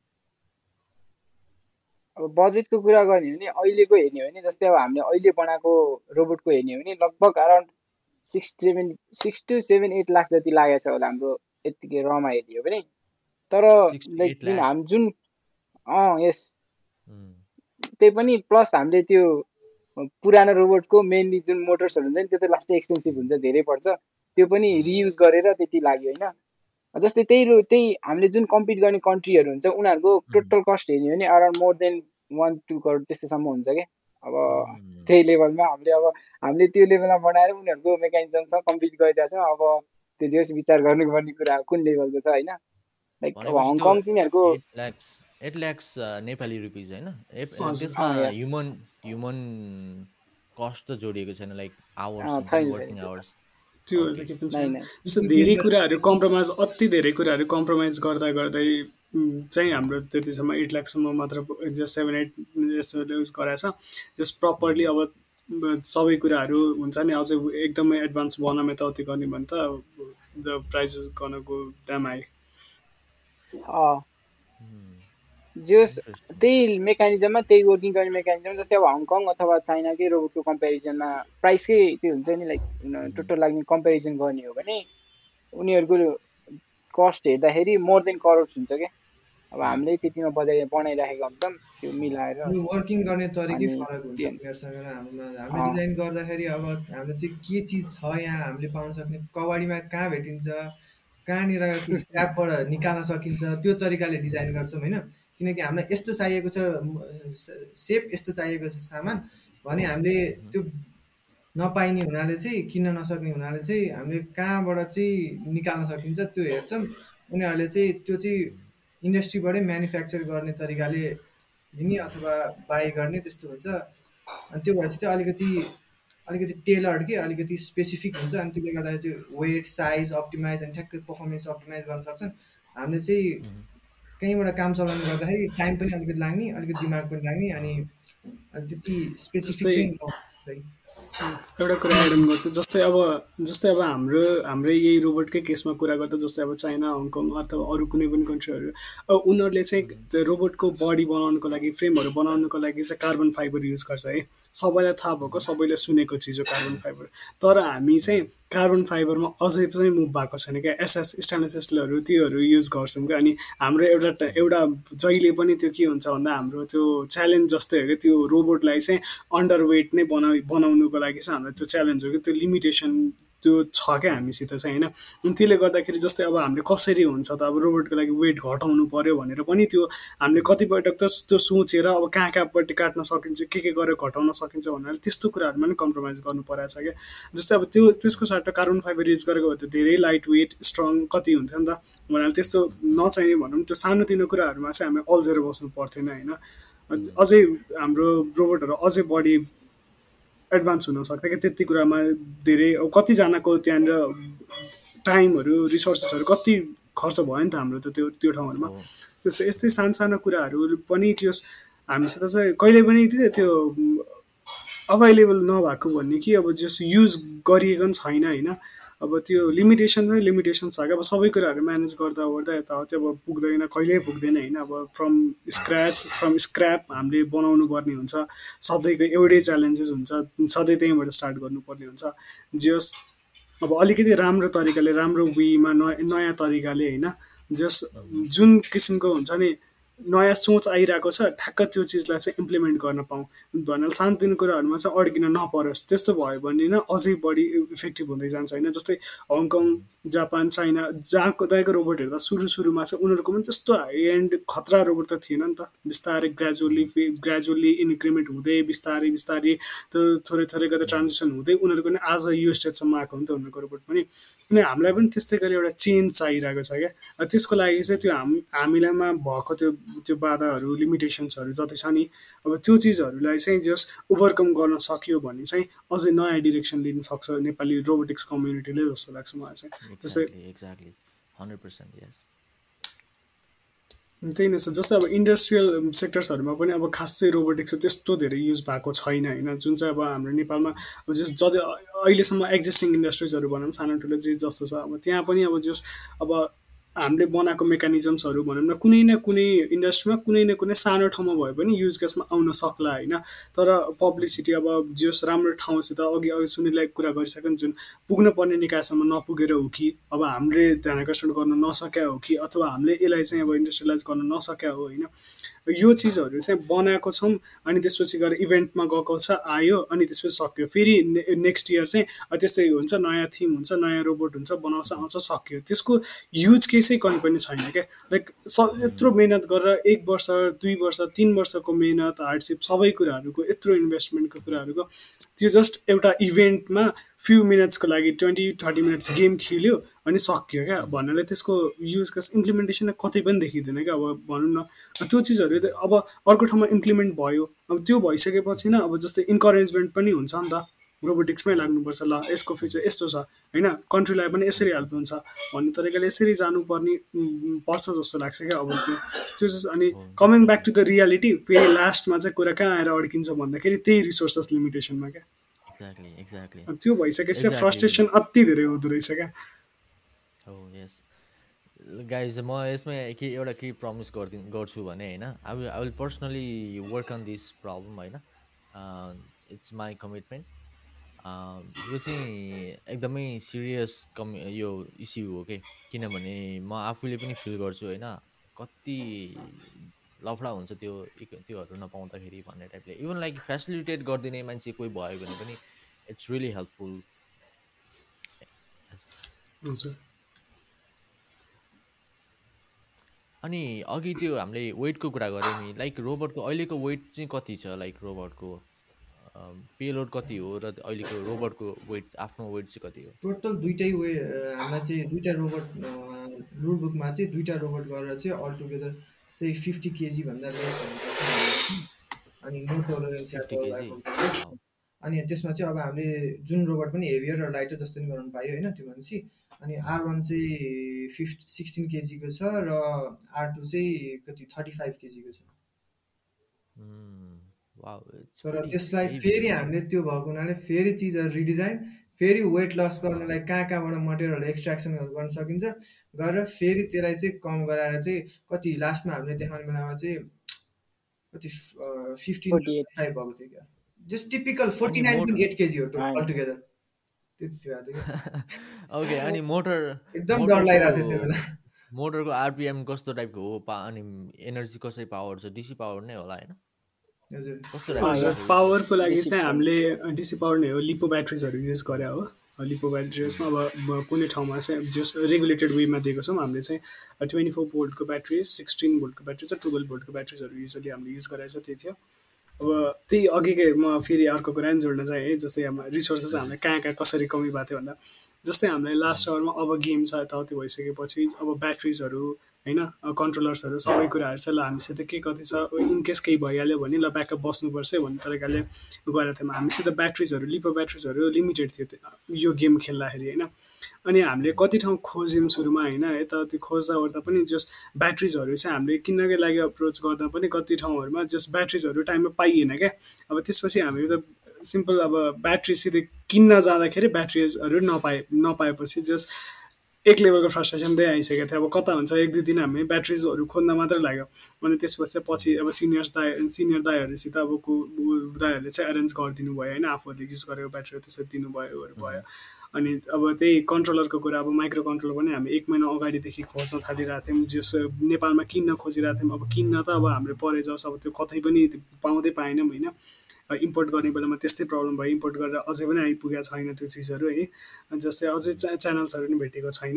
अब बजेटको कुरा गर्ने हो भने अहिलेको हेर्ने हो भने जस्तै अब हामीले अहिले बनाएको रोबोटको हेर्ने हो भने लगभग around six seven six to seven eight lakh जति लागेको छ होला हाम्रो यत्तिकै रमा हेर्ने हो भने। तर लाइक जुन हामी जुन अँ यस त्यही पनि प्लस हामीले त्यो पुरानो रोबोटको मेनली जुन मोटर्सहरू हुन्छ नि त्यो त लास्टै एक्सपेन्सिभ हुन्छ, धेरै पर्छ, त्यो पनि रियुज गरेर त्यति लाग्यो होइन। जस्तै त्यही त्यही हामीले जुन कम्पिट गर्ने कन्ट्रीहरू हुन्छ उनीहरूको टोटल कस्ट हेर्ने हो भने around more than one two crore त्यस्तोसम्म हुन्छ क्या। अब त्यही लेभलमा हामीले अब हामीले त्यो लेभलमा बनाएर उनीहरूको मेकानिजमसँग कम्पिट गरिरहेको छौँ। अब त्यो जे विचार गर्नुपर्ने कुरा कुन लेभलको छ होइन। लाइक अब हङकङ तिनीहरूको एट ल्याक्स नेपाली रुपिज होइन, त्यसमा ह्युमन ह्युमन कस्ट त जोडिएको छैन, लाइक आवर्स वर्किङ आवर्स त्यो के भन्छ जस्तो धेरै कुराहरू कम्प्रोमाइज अति धेरै कुराहरू कम्प्रोमाइज गर्दा गर्दै चाहिँ हाम्रो त्यतिसम्म एट लाखसम्म मात्र जस्ट सेभेन एट यस्तो युज गराएको छ। जस्ट प्रपरली अब सबै कुराहरू हुन्छ नि अझै एकदमै एडभान्स बनाउने त अति गर्ने भने त द प्राइसेस गर्नको दाम आयो। जस त्यही मेकानिजममा त्यही वर्किङ गर्ने मेकानिजम जस्तै अब हङकङ अथवा चाइनाकै रोबोटको कम्पेरिजनमा प्राइसकै त्यो हुन्छ नि। लाइक टोटल लाग्ने कम्पेरिजन गर्ने हो भने उनीहरूको कस्ट हेर्दाखेरि मोर देन करोड्स हुन्छ क्या। अब हामीले त्यतिमा बजाइ बनाइराखेका हुन्छौँ त्यो मिलाएर यो वर्किङ गर्ने तरिकै अनि फरक हुन्छ त्यो तिमीहरूसँग र हाम्रोमा। हामीले अँ डिजाइन गर्दाखेरि अब हाम्रो चाहिँ के चिज छ यहाँ हामीले पाउन सक्ने, कबाडीमा कहाँ भेटिन्छ, कहाँनिर चाहिँ स्क्र्यापबाट निकाल्न सकिन्छ, त्यो तरिकाले डिजाइन गर्छौँ होइन। किनकि हामीलाई यस्तो चाहिएको छ सेप, यस्तो चाहिएको छ सामान भने हामीले त्यो नपाइने हुनाले चाहिँ, किन्न नसक्ने हुनाले चाहिँ हामीले कहाँबाट चाहिँ निकाल्न सकिन्छ त्यो हेर्छौँ। उनीहरूले चाहिँ त्यो चाहिँ इन्डस्ट्रीबाटै म्यानुफ्याक्चर गर्ने तरिकाले लिने अथवा बाई गर्ने त्यस्तो हुन्छ। अनि त्यो भएपछि चाहिँ अलिकति अलिकति टेलर्ड के अलिकति स्पेसिफिक हुन्छ। अनि त्यसले गर्दा चाहिँ वेट साइज अप्टिमाइज अनि ठ्याक्कै पर्फर्मेन्स अप्टिमाइज गर्न सक्छन्। हामीले चाहिँ कहीँबाट काम चलाउनु गर्दाखेरि टाइम पनि अलिकति लाग्ने, अलिकति दिमाग पनि लाग्ने, अनि त्यति स्पेसिफिक जस्तै चाहिँ नहुँदैन। एउटा कुरा एड अन गर्छु। जस्तै अब जस्तै अब हाम्रो हाम्रै यही रोबोटकै केसमा कुरा गर्दा जस्तै अब चाइना, हङकङ अथवा अरू कुनै पनि कन्ट्रीहरू, अब उनीहरूले चाहिँ त्यो रोबोटको बडी बनाउनुको लागि, फ्रेमहरू बनाउनुको लागि चाहिँ कार्बन फाइबर युज गर्छ है। सबैलाई थाहा भएको, सबैले सुनेको चिज हो कार्बन फाइबर। तर हामी चाहिँ कार्बन फाइबरमा अझै पनि मुभ भएको छैन क्या। एसएस स्टेनलेस स्टिलहरू त्योहरू युज गर्छौँ क्या। अनि हाम्रो एउटा एउटा जहिले पनि त्यो के हुन्छ भन्दा हाम्रो त्यो च्यालेन्ज जस्तै हो क्या, त्यो रोबोटलाई चाहिँ अन्डर वेट नै बनाउ बनाउनुको लागि चाहिँ हामीलाई त्यो च्यालेन्ज हो कि त्यो लिमिटेसन त्यो छ क्या हामीसित चाहिँ होइन। अनि त्यसले गर्दाखेरि जस्तै अब हामीले कसरी हुन्छ त अब रोबोटको लागि वेट घटाउनु पऱ्यो भनेर पनि त्यो हामीले कतिपटक त त्यो सोचेर अब कहाँ कहाँपट्टि काट्न सकिन्छ, के के गरेर घटाउन सकिन्छ भन्नाले त्यस्तो कुराहरूमा पनि कम्प्रोमाइज गर्नु परेको छ क्या। जस्तै अब त्यो त्यसको सट्टा कार्बन फाइबर युज गरेको भए त धेरै लाइट वेट स्ट्रङ कति हुन्थ्यो नि त भन्नाले त्यस्तो नचाहिने भनौँ त्यो सानोतिनो कुराहरूमा चाहिँ हामी अल्झेर बस्नु पर्थेन होइन। अझै हाम्रो रोबोटहरू अझै बढी एडभान्स हुनसक्छ क्या। त्यति कुरामा धेरै अब कतिजनाको त्यहाँनिर टाइमहरू रिसोर्सेसहरू कति खर्च भयो नि त हाम्रो त त्यो त्यो ठाउँहरूमा। त्यस्तो यस्तै सानो सानो कुराहरू पनि त्यो हामीसित चाहिँ कहिले पनि त्यो त्यो अभाइलेबल नभएको भन्ने कि अब जस युज गरिएको पनि छैन होइन। अब त्यो लिमिटेसन चाहिँ लिमिटेसन छ क्या। अब सबै कुराहरू म्यानेज गर्दा ओर्दा यताउति अब पुग्दैन, कहिल्यै पुग्दैन होइन। अब फ्रम स्क्रच फ्रम स्क्रैप हामीले बनाउनु पर्ने हुन्छ, सधैँको एउटै च्यालेन्जेस हुन्छ, सधैँ त्यहीँबाट स्टार्ट गर्नुपर्ने हुन्छ। जस अब अलिकति राम्रो तरिकाले राम्रो वेमा नयाँ नयाँ तरिकाले होइन, जस जुन किसिमको हुन्छ नि नयाँ सोच आइरहेको छ ठ्याक्क त्यो चिजलाई चाहिँ इम्प्लिमेन्ट गर्न पाऊँ भन्नाले सानोतिनो कुराहरूमा चाहिँ अड्किन नपरोस्। त्यस्तो भयो भने न अझै बढी इफेक्टिभ हुँदै जान्छ होइन। जस्तै हङकङ, जापान, चाइना जहाँको दाइको रोबोट हेर्दा सुरु सुरुमा चाहिँ उनीहरूको पनि त्यस्तो हाई एन्ड खतरा रोबोट त थिएन नि त। बिस्तारै ग्रेजुअली ग्रेजुअली इन्क्रिमेन्ट हुँदै बिस्तारै बिस्तारै त्यो थोरै थोरै गर्दा ट्रान्जिसन हुँदै उनीहरूको पनि आज यो स्टेजसम्म आएको हो नि त उनीहरूको रोबोट पनि। अनि हामीलाई पनि त्यस्तै गरी एउटा चेन्ज चाहिरहेको छ क्या। त्यसको लागि चाहिँ त्यो हाम हामीलाईमा भएको त्यो त्यो बाधाहरू लिमिटेसन्सहरू जति छ नि अब त्यो चिजहरूलाई चाहिँ जस ओभरकम गर्न सक्यो भने चाहिँ अझै नयाँ डिरेक्सन लिन सक्छ नेपाली रोबोटिक्स कम्युनिटीले जस्तो लाग्छ मलाई चाहिँ। जस्तै एक्ज्याक्टली हन्ड्रेड पर्सेन्ट यस त्यही नै छ। जस्तै अब इन्डस्ट्रियल सेक्टर्सहरूमा पनि अब खास चाहिँ रोबोटिक्स त्यस्तो धेरै युज भएको छैन होइन। जुन चाहिँ अब हाम्रो नेपालमा अब जस जति अहिलेसम्म एक्जिस्टिङ इन्डस्ट्रिजहरू भनौँ सानो ठुलो जे जस्तो छ अब त्यहाँ पनि अब जस अब हामीले बनाएको मेकानिजम्सहरू भनौँ न कुनै न कुनै इन्डस्ट्रीमा कुनै न कुनै सानो ठाउँमा भए पनि युज केसमा आउन सक्ला होइन। तर पब्लिसिटी अब जस राम्रो ठाउँसित अघि अघि सुनिलाई कुरा गरिसक्यो जुन पुग्न पर्ने निकायसम्म नपुगेर हो कि अब हामीले ध्यान आकर्षण गर्न नसक्या हो कि अथवा हामीले यसलाई चाहिँ अब इन्डस्ट्रियलाइज गर्न नसक्या हो होइन। यो चिजहरू चाहिँ बनाएको छौँ अनि त्यसपछि गएर इभेन्टमा गएको छ आयो अनि त्यसपछि सक्यो। फेरि नेक्स्ट इयर चाहिँ त्यस्तै हुन्छ, नयाँ थिम हुन्छ, नयाँ रोबोट हुन्छ, बनाउँछ आउँछ सक्यो। त्यसको युज केसै कहीँ पनि छैन क्या। लाइक स यत्रो मेहनत गरेर एक वर्ष दुई वर्ष तिन वर्षको मेहनत हार्डसिप सबै कुराहरूको यत्रो इन्भेस्टमेन्टको कुराहरूको त्यो जस्ट एउटा इभेन्टमा फ्यु मिनट्सको लागि ट्वेन्टी थर्टी मिनट्स गेम खेल्यो अनि सक्यो क्या भन्नाले त्यसको युज केस इम्प्लिमेन्टेसन कतै पनि देखिँदैन क्या। अब भनौँ न त्यो चिजहरू अब अर्को ठाउँमा इम्प्लिमेन्ट भयो अब त्यो भइसकेपछि न अब जस्तै इन्करेजमेन्ट पनि हुन्छ नि त रोबोटिक्समै लाग्नुपर्छ ल यसको फ्युचर यस्तो छ होइन, कन्ट्रीलाई पनि यसरी हेल्प हुन्छ भन्ने तरिकाले यसरी जानुपर्ने पर्छ जस्तो लाग्छ क्या। अब त्यो त्यो चिज अनि coming back to the reality फेरि लास्टमा चाहिँ कुरा कहाँ आएर अड्किन्छ भन्दाखेरि त्यही रिसोर्सेस लिमिटेसनमा क्या। एक्ज्याक्टली एक्ज्याक्टली त्यो भइसकेपछि फ्रस्ट्रेसन अति धेरै हुँदो रहेछ क्या। हो यस गाइज म यसमा के एउटा के प्रमिस गरिदिनु गर्छु भने होइन I will I will personally work on this problem होइन। It's my commitment. यो चाहिँ एकदमै सिरियस कमि यो इस्यु हो कि किनभने म आफूले पनि फिल गर्छु होइन कति लफडा हुन्छ त्यो त्योहरू नपाउँदाखेरि भन्ने टाइपले इभन लाइक फेसिलिटेट गरिदिने मान्छे कोही भयो भने पनि इट्स रियली हेल्पफुल हजुर अनि अघि त्यो हामीले वेटको कुरा गऱ्यौँ नि लाइक रोबोटको अहिलेको वेट चाहिँ कति छ लाइक रोबोटको पेलोड कति हो र अहिलेको रोबोटको वेट आफ्नो वेट चाहिँ कति हो टोटल दुइटै वे हामीलाई चाहिँ दुईवटा रोबोट रुल बुकमा चाहिँ दुईवटा रोबोट गरेर चाहिँ अल टुगेदर चाहिँ फिफ्टी केजी भन्दा लेस हुनुपर्छ अनि नो टोलरेन्स अनि त्यसमा चाहिँ अब हामीले जुन रोबोट पनि हेभियर र लाइटर जस्तो नि गराउनु पायो होइन त्यो भनेपछि अनि आर वान चाहिँ फिफ्टी सिक्सटिन केजीको छ र आर टू चाहिँ कति थर्टी फाइभ केजीको छ तर त्यसलाई फेरि हामीले त्यो भएको हुनाले फेरि चिजहरू रिडिजाइन फेरि वेट लस गर्नलाई कहाँ कहाँबाट मटेरियलहरू एक्सट्र्याक्सनहरू गर्न सकिन्छ गरेर फेरि त्यसलाई चाहिँ कम गराएर चाहिँ कति लास्टमा हामीले देखाउने बेलामा चाहिँ कति फिफ्टिन फाइभ भएको थियो क्या just typical forty nine point eight KG हो अल टुगेदर ओके अनि मोटर एकदम डर लागिरहेको थियो त्यो बेला मोटरको आरपिएम कस्तो टाइपको हो पा अनि एनर्जी कसरी पावर छ डिसी पावर नै होला होइन हजुर पावरको लागि चाहिँ हामीले डिसी पावर नै हो लिपो ब्याट्रिजहरू युज गरे हो लिपो ब्याट्रिजमा अब कुनै ठाउँमा चाहिँ जस रेगुलेटेड वेमा दिएको छौँ हामीले चाहिँ ट्वेन्टी फोर भोल्टको ब्याट्रिज सिक्सटिन भोल्टको ब्याट्रिज र टुवेल्भ भोल्टको ब्याट्रिजहरू युजली हामीले युज गरेको छ त्यो थियो अब त्यही अघिकै म फेरि अर्को कुरा नि जोड्न चाहेँ है जस्तै अब रिसोर्सेस हामीलाई कहाँ कहाँ कसरी कमी भएको थियो भन्दा जस्तै हामीलाई लास्ट आवरमा अब गेम छ यताउति भइसकेपछि अब ब्याट्रिजहरू होइन कन्ट्रोलर्सहरू सबै कुराहरू चाहिँ ल हामीसित के कति छ इनकेस केही भइहाल्यो भने ल ब्याकअप बस्नुपर्छ भन्ने तरिकाले गरेको थियौँ हामीसित ब्याट्रिजहरू लिपो ब्याट्रिजहरू लिमिटेड थियो यो गेम खेल्दाखेरि होइन अनि हामीले कति ठाउँ खोज्यौँ सुरुमा होइन यताउति खोज्दा ओर्दा पनि जस्ट ब्याट्रिजहरू चाहिँ हामीले किन्नकै लागि अप्रोच गर्दा पनि कति ठाउँहरूमा जस्ट ब्याट्रिजहरू टाइममा पाइएन क्या अब त्यसपछि हामी त सिम्पल अब ब्याट्री सिधै किन्न जाँदाखेरि ब्याट्रिजहरू नपाए नपाएपछि जस्ट एक लेभलको फ्रस्ट्रेसन त्यही आइसकेको थियो अब कता हुन्छ एक दुई दिन हामी ब्याट्रिजहरू खोज्न मात्रै लाग्यो अनि त्यसपछि पछि अब सिनियर्स दाइ सिनियर दाइहरूसित अब को दाइहरूले चाहिँ एरेन्ज गरिदिनु भयो होइन आफूहरूले युज गरेको ब्याट्री त्यसरी दिनुभयोहरू भयो अनि अब त्यही कन्ट्रोलरको कुरा अब माइक्रो कन्ट्रोलर पनि हामी एक महिना अगाडिदेखि खोज्न थालिरहेको थियौँ जस नेपालमा किन्न खोजिरहेको थियौँ अब किन्न त अब हाम्रो परे जाओस् अब त्यो कतै पनि पाउँदै पाएनौँ होइन इम्पोर्ट गर्ने बेलामा त्यस्तै प्रब्लम भयो इम्पोर्ट गरेर अझै पनि आइपुगेको छैन त्यो चिजहरू है जस्तै अझै च्या च्यानल्सहरू पनि भेटेको छैन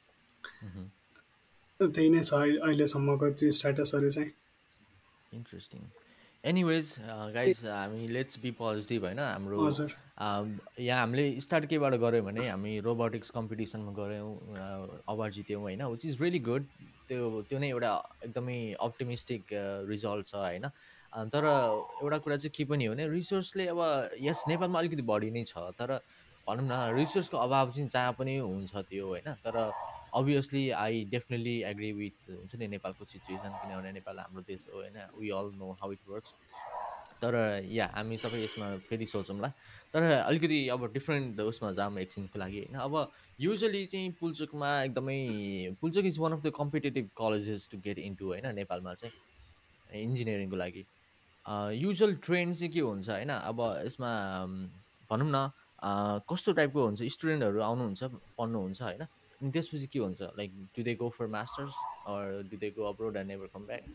त्यही नै छ अहिलेसम्मको त्यो स्ट्याटसहरू चाहिँ इन्ट्रेस्टिङ एनिवेज गाइज हामी लेट्स बी पोजिटिभ होइन हाम्रो यहाँ हामीले स्टार्ट केबाट गऱ्यौँ भने हामी रोबोटिक्स कम्पिटिसनमा गऱ्यौँ अवार्ड जित्यौँ होइन विच इज रियली गुड त्यो त्यो नै एउटा एकदमै अप्टिमिस्टिक रिजल्ट छ होइन तर एउटा कुरा चाहिँ के पनि हो भने रिसोर्सले अब यस नेपालमा अलिकति बढी नै छ तर भनौँ न रिसोर्सको अभाव चाहिँ जहाँ पनि हुन्छ त्यो होइन तर obviously I definitely agree with हुन्छ नि नेपालको सिचुएसन किनभने नेपाल हाम्रो देश हो होइन we all know how it works तर या हामी सबै यसमा फेरि सोचौँला तर अलिकति अब डिफ्रेन्ट उसमा जाऊँ एकछिनको लागि होइन अब युजली चाहिँ पुल्चोकमा एकदमै Pulchowk is one of the competitive colleges to get into होइन नेपालमा चाहिँ इन्जिनियरिङको लागि युजुअल ट्रेन्ड चाहिँ के हुन्छ होइन अब यसमा भनौँ न कस्तो टाइपको हुन्छ स्टुडेन्टहरू आउनुहुन्छ पढ्नुहुन्छ होइन अनि त्यसपछि के हुन्छ like do they go for masters or do they go abroad and never come back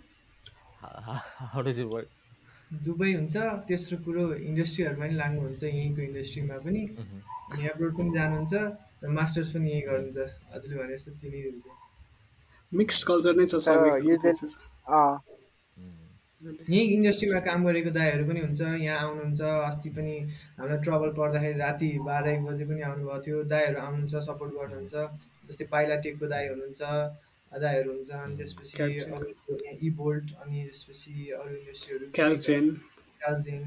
how does it work दुबई हुन्छ तेस्रो कुरो इन्डस्ट्रीहरू पनि लाग्नुहुन्छ यहीँको इन्डस्ट्रीमा पनि अनि अब्रोड पनि जानुहुन्छ र मास्टर्स पनि यहीँ गर्नुहुन्छ हजुरले भने जस्तो तिनै हुन्छ मिक्स्ड कल्चर नै छ सबै यहीँ इन्डस्ट्रीमा काम गरेको दाइहरू पनि हुन्छ यहाँ आउनुहुन्छ अस्ति पनि हामीलाई ट्रबल पर्दाखेरि राति बाह्र एक बजे पनि आउनुभएको थियो दाइहरू आउनुहुन्छ सपोर्ट गर्नुहुन्छ जस्तै पाइला टेकको दाइ हुनुहुन्छ दाइहरू हुन्छ अनि त्यसपछि अरू यहाँ इभोल्ट अनि त्यसपछि अरू इन्डस्ट्रीहरू क्याल्चेन क्याल्चेन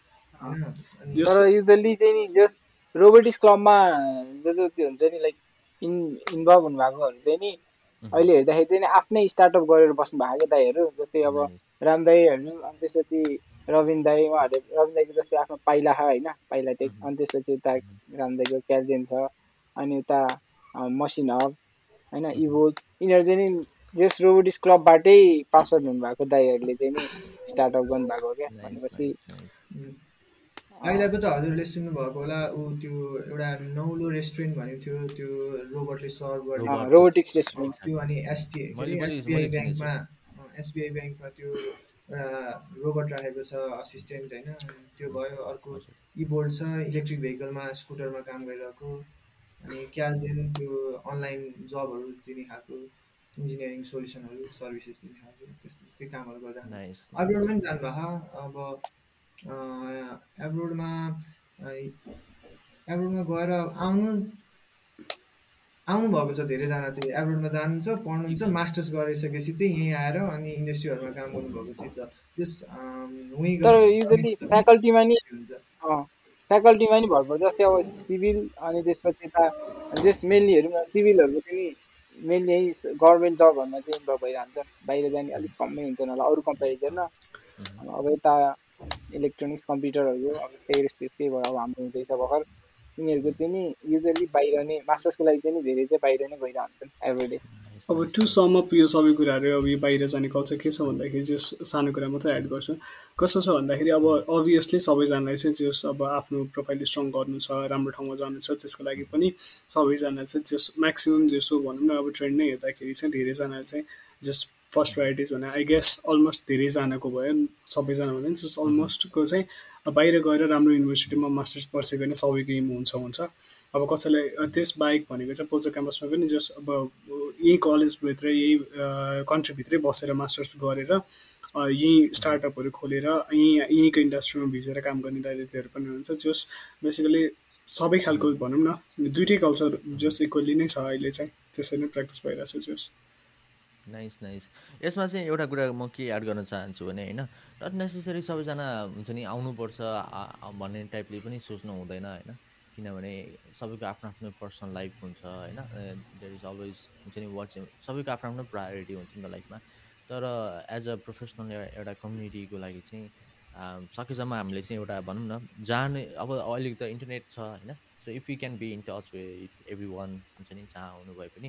तर युजली चाहिँ नि जस्ट रोबोटिक्स क्लबमा जो जो त्यो हुन्छ नि लाइक इन इन्भल्भ हुनुभएकोहरू चाहिँ नि अहिले हेर्दाखेरि चाहिँ नि आफ्नै स्टार्टअप गरेर बस्नु भएको दाइहरू जस्तै अब राम दाईहरू अनि त्यसपछि रविन दाई उहाँहरूले रविन दाईको जस्तै आफ्नो पाइला छ होइन पाइला टेक अनि त्यसपछि उता राम दाईको क्याल्जेन छ अनि उता मसिन हब होइन इभोल्ट यिनीहरू चाहिँ नि जस रोबोटिक्स क्लबबाटै पास आउट हुनुभएको दाइहरूले चाहिँ नि स्टार्टअप गर्नुभएको हो क्या भनेपछि अहिले पो त हजुरले सुन्नुभएको होला ऊ त्यो एउटा नौलो रेस्टुरेन्ट भनेको थियो त्यो रोबोटले सर्भ गर्ने रोबोट रोबोटिक्स रेस्टुरेन्ट त्यो अनि एसटी के मैले अरे पनि एसबिआई मैले पनि ब्याङ्कमा एसबिआई ब्याङ्कमा त्यो एउटा रोबोट राखेको छ असिस्टेन्ट होइन अनि त्यो भयो अर्को हजुर इबोर्ड छ इलेक्ट्रिक भेहिकलमा स्कुटरमा काम गरिरहेको अनि क्यालजेन त्यो अनलाइन जबहरू दिने खालको इन्जिनियरिङ सोल्युसनहरू सर्भिसेस दिने खालको त्यस्तो त्यस्तै कामहरू गर्दा नाइस अब्रोड पनि जानुभएको अब एब्रोडमा एब्रोडमा गएर आउनु आउनुभएको छ धेरैजना चाहिँ एब्रोडमा जानुहुन्छ पढ्नुहुन्छ मास्टर्स गरिसकेपछि चाहिँ यहीँ आएर अनि इन्डस्ट्रीहरूमा काम गर्नुभएको चाहिँ छ त्यस उहीँ तर गएर युजली फ्याकल्टीमा नि हुन्छ फ्याकल्टीमा नि भर पर्छ जस्तै अब सिभिल अनि त्यसपछि यता जस मेनली हेरौँ न सिभिलहरूको चाहिँ मेनली यही गभर्मेन्ट जबहरूमा चाहिँ इन्भल्भ भइरहन्छन् बाहिर जाने अलिक कमै हुन्छन् होला अरू कम्पेरिजनमा अब यता इलेक्ट्रोनिक्स कम्प्युटरहरू अब एरोस्पेसकै भयो अब हाम्रो हुँदैछ भर्खर यिनीहरूको चाहिँ नि युजली बाहिर नै मास्टर्सको लागि चाहिँ नि धेरै चाहिँ बाहिर नै गइरहन्छन् एभ्रिडे अब टु सम अप यो सबै कुराहरू अब यो बाहिर जाने कल्चर के छ भन्दाखेरि जस सानो कुरा मात्रै एड गर्छु कस्तो छ भन्दाखेरि अब अभियसली सबैजनालाई चाहिँ जस अब आफ्नो प्रोफाइल स्ट्रङ गर्नु छ राम्रो ठाउँमा जानु छ त्यसको लागि पनि सबैजना चाहिँ जस म्याक्सिमम् जसो भनौँ न अब ट्रेन्ड नै हेर्दाखेरि चाहिँ धेरैजना चाहिँ जस फर्स्ट प्रायोरिटिज भने आई गेस अलमोस्ट धेरैजनाको भयो सबैजना भन्दा जस अलमोस्टको चाहिँ बाहिर गएर राम्रो युनिभर्सिटीमा मास्टर्स पर्सेको भने सबैको एम हुन्छ हुन्छ अब कसैलाई त्यस बाहेक भनेको चाहिँ पोल्चो क्याम्पसमा पनि जस अब यही कलेजभित्र यही कन्ट्रीभित्रै बसेर मास्टर्स गरेर यही स्टार्टअपहरू खोलेर यहीँ यहीँको इन्डस्ट्रीमा भिजेर काम गर्ने दाजुभाइहरू पनि हुन्छ जस बेसिकली सबै खालको भनौँ न दुइटै कल्चर जस इक्वली नै छ अहिले चाहिँ त्यसरी नै प्र्याक्टिस भइरहेको छ जस नाइस नाइस यसमा चाहिँ एउटा कुरा म के एड गर्न चाहन्छु भने होइन नट नेसेसरी सबैजना हुन्छ नि आउनुपर्छ भन्ने टाइपले पनि सोच्नु हुँदैन होइन किनभने सबैको आफ्नो आफ्नो पर्सनल लाइफ हुन्छ होइन देयर इज अलवेज हुन्छ नि वाट्स सबैको आफ्नो आफ्नो प्रायोरिटी हुन्छ नि त लाइफमा तर एज अ प्रोफेसनल एउटा कम्युनिटीको लागि चाहिँ सकेसम्म हामीले चाहिँ एउटा भनौँ न जाने अब अहिले त इन्टरनेट छ होइन so if you can be in touch with everyone हुन्छ नि जहाँ आउनुभए पनि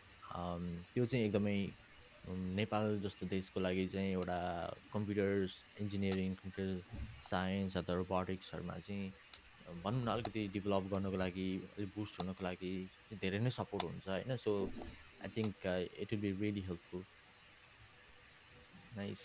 त्यो चाहिँ एकदमै नेपाल जस्तो देशको लागि चाहिँ एउटा कम्प्युटर इन्जिनियरिङ कम्प्युटर साइन्स अथवा रोबोटिक्सहरूमा चाहिँ भनौँ न अलिकति डेभलप गर्नको लागि अलिक बुस्ट हुनको लागि धेरै नै सपोर्ट हुन्छ होइन so I think it will be really helpful nice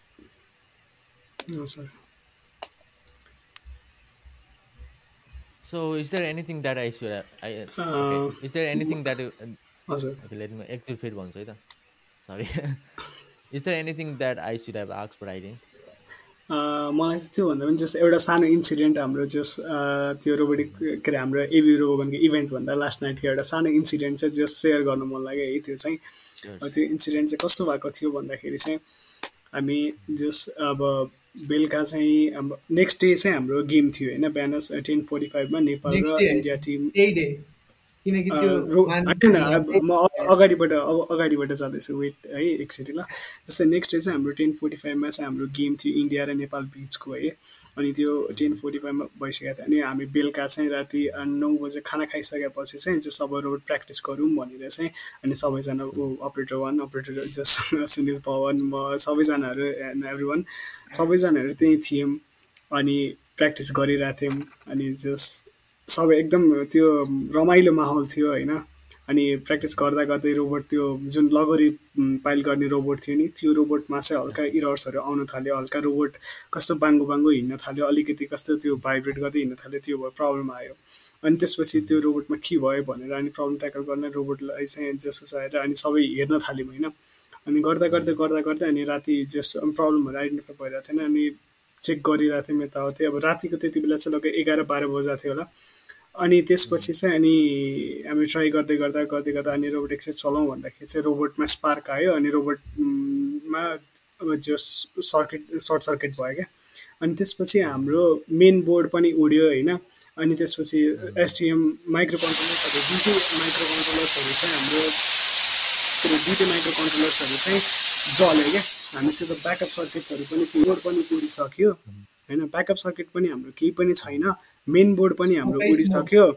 So is there anything that I should have, I, okay. Is there anything that you, okay, let me actually fit one so sorry is there anything that I should have asked but I didn't मलाई चाहिँ त्योभन्दा पनि just एउटा सानो incident हाम्रो जस त्यो robotic के अरे हाम्रो एबी रोबोगनको इभेन्टभन्दा लास्ट नाइटको एउटा सानो इन्सिडेन्ट चाहिँ जस्ट सेयर गर्नु मन लाग्यो है त्यो चाहिँ त्यो इन्सिडेन्ट चाहिँ कस्तो भएको थियो भन्दाखेरि चाहिँ हामी जस अब बेलुका चाहिँ अब नेक्स्ट डे चाहिँ हाम्रो गेम थियो होइन बिहान टेन फोर्टी फाइभमा नेपाल र इन्डिया टिम किनकि म अगाडिबाट अब अगाडिबाट जाँदैछु वेट है एकचोटि ल जस्तै नेक्स्ट डे चाहिँ हाम्रो टेन फोर्टी फाइभमा चाहिँ हाम्रो गेम थियो इन्डिया र नेपाल बिचको है अनि त्यो टेन फोर्टी फाइभमा भइसकेको थियो अनि हामी बेलुका चाहिँ राति नौ बजे खाना खाइसकेपछि चाहिँ जो सब रोबोट प्र्याक्टिस गरौँ भनेर चाहिँ अनि सबैजना ऊ अपरेटर वान अपरेटर जस सुनिल पवन म सबैजनाहरू एभ्री वान सबैजनाहरू त्यहीँ थियौँ अनि प्र्याक्टिस गरिरहेको थियौँ अनि जस सबै एकदम त्यो रमाइलो माहौल थियो होइन अनि प्र्याक्टिस गर्दा गर्दै रोबोट त्यो जुन लगोरी पाइल गर्ने रोबोट थियो नि त्यो रोबोटमा चाहिँ हल्का इरर्सहरू आउन थाल्यो हल्का रोबोट कस्तो बाङ्गो बाङ्गो हिँड्न थाल्यो अलिकति कस्तो त्यो भाइब्रेट गर्दै हिँड्न थाल्यो त्यो भयो प्रब्लम आयो अनि त्यसपछि त्यो रोबोटमा के भयो भनेर अनि प्रब्लम ट्याकल गर्ने रोबोटलाई चाहिँ जसो चाहेर अनि सबै हेर्न थाल्यौँ होइन अनि गर्दा गर्दै गर्दा गर्दै अनि राति जस प्रब्लमहरू आइडेन्टिफाई भइरहेको थिएन अनि चेक गरिरहेको थियौँ यताउति अब रातिको त्यति बेला चाहिँ लगभग एघार बाह्र बजा थियो होला अनि त्यसपछि चाहिँ अनि हामी ट्राई गर्दै गर्दा गर्दै गर्दा अनि रोबोट एकछिन चलाउँ भन्दाखेरि चाहिँ रोबोटमा स्पार्क आयो अनि रोबोटमा अब जस सर्किट सर्ट सर्किट भयो क्या अनि त्यसपछि हाम्रो मेन बोर्ड पनि उड्यो होइन अनि त्यसपछि एसटिएम माइक्रो कन्ट्रोलर्सहरू दुईटै माइक्रो कन्ट्रोलर्सहरू चाहिँ हाम्रो दुईटै माइक्रो कन्ट्रोलर्सहरू चाहिँ जल्यो क्या हामीसित ब्याकअप सर्किटहरू पनि बोर्ड पनि उडिसक्यो होइन ब्याकअप सर्किट पनि हाम्रो केही पनि छैन मेन बोर्ड पनि हाम्रो उडिसक्यो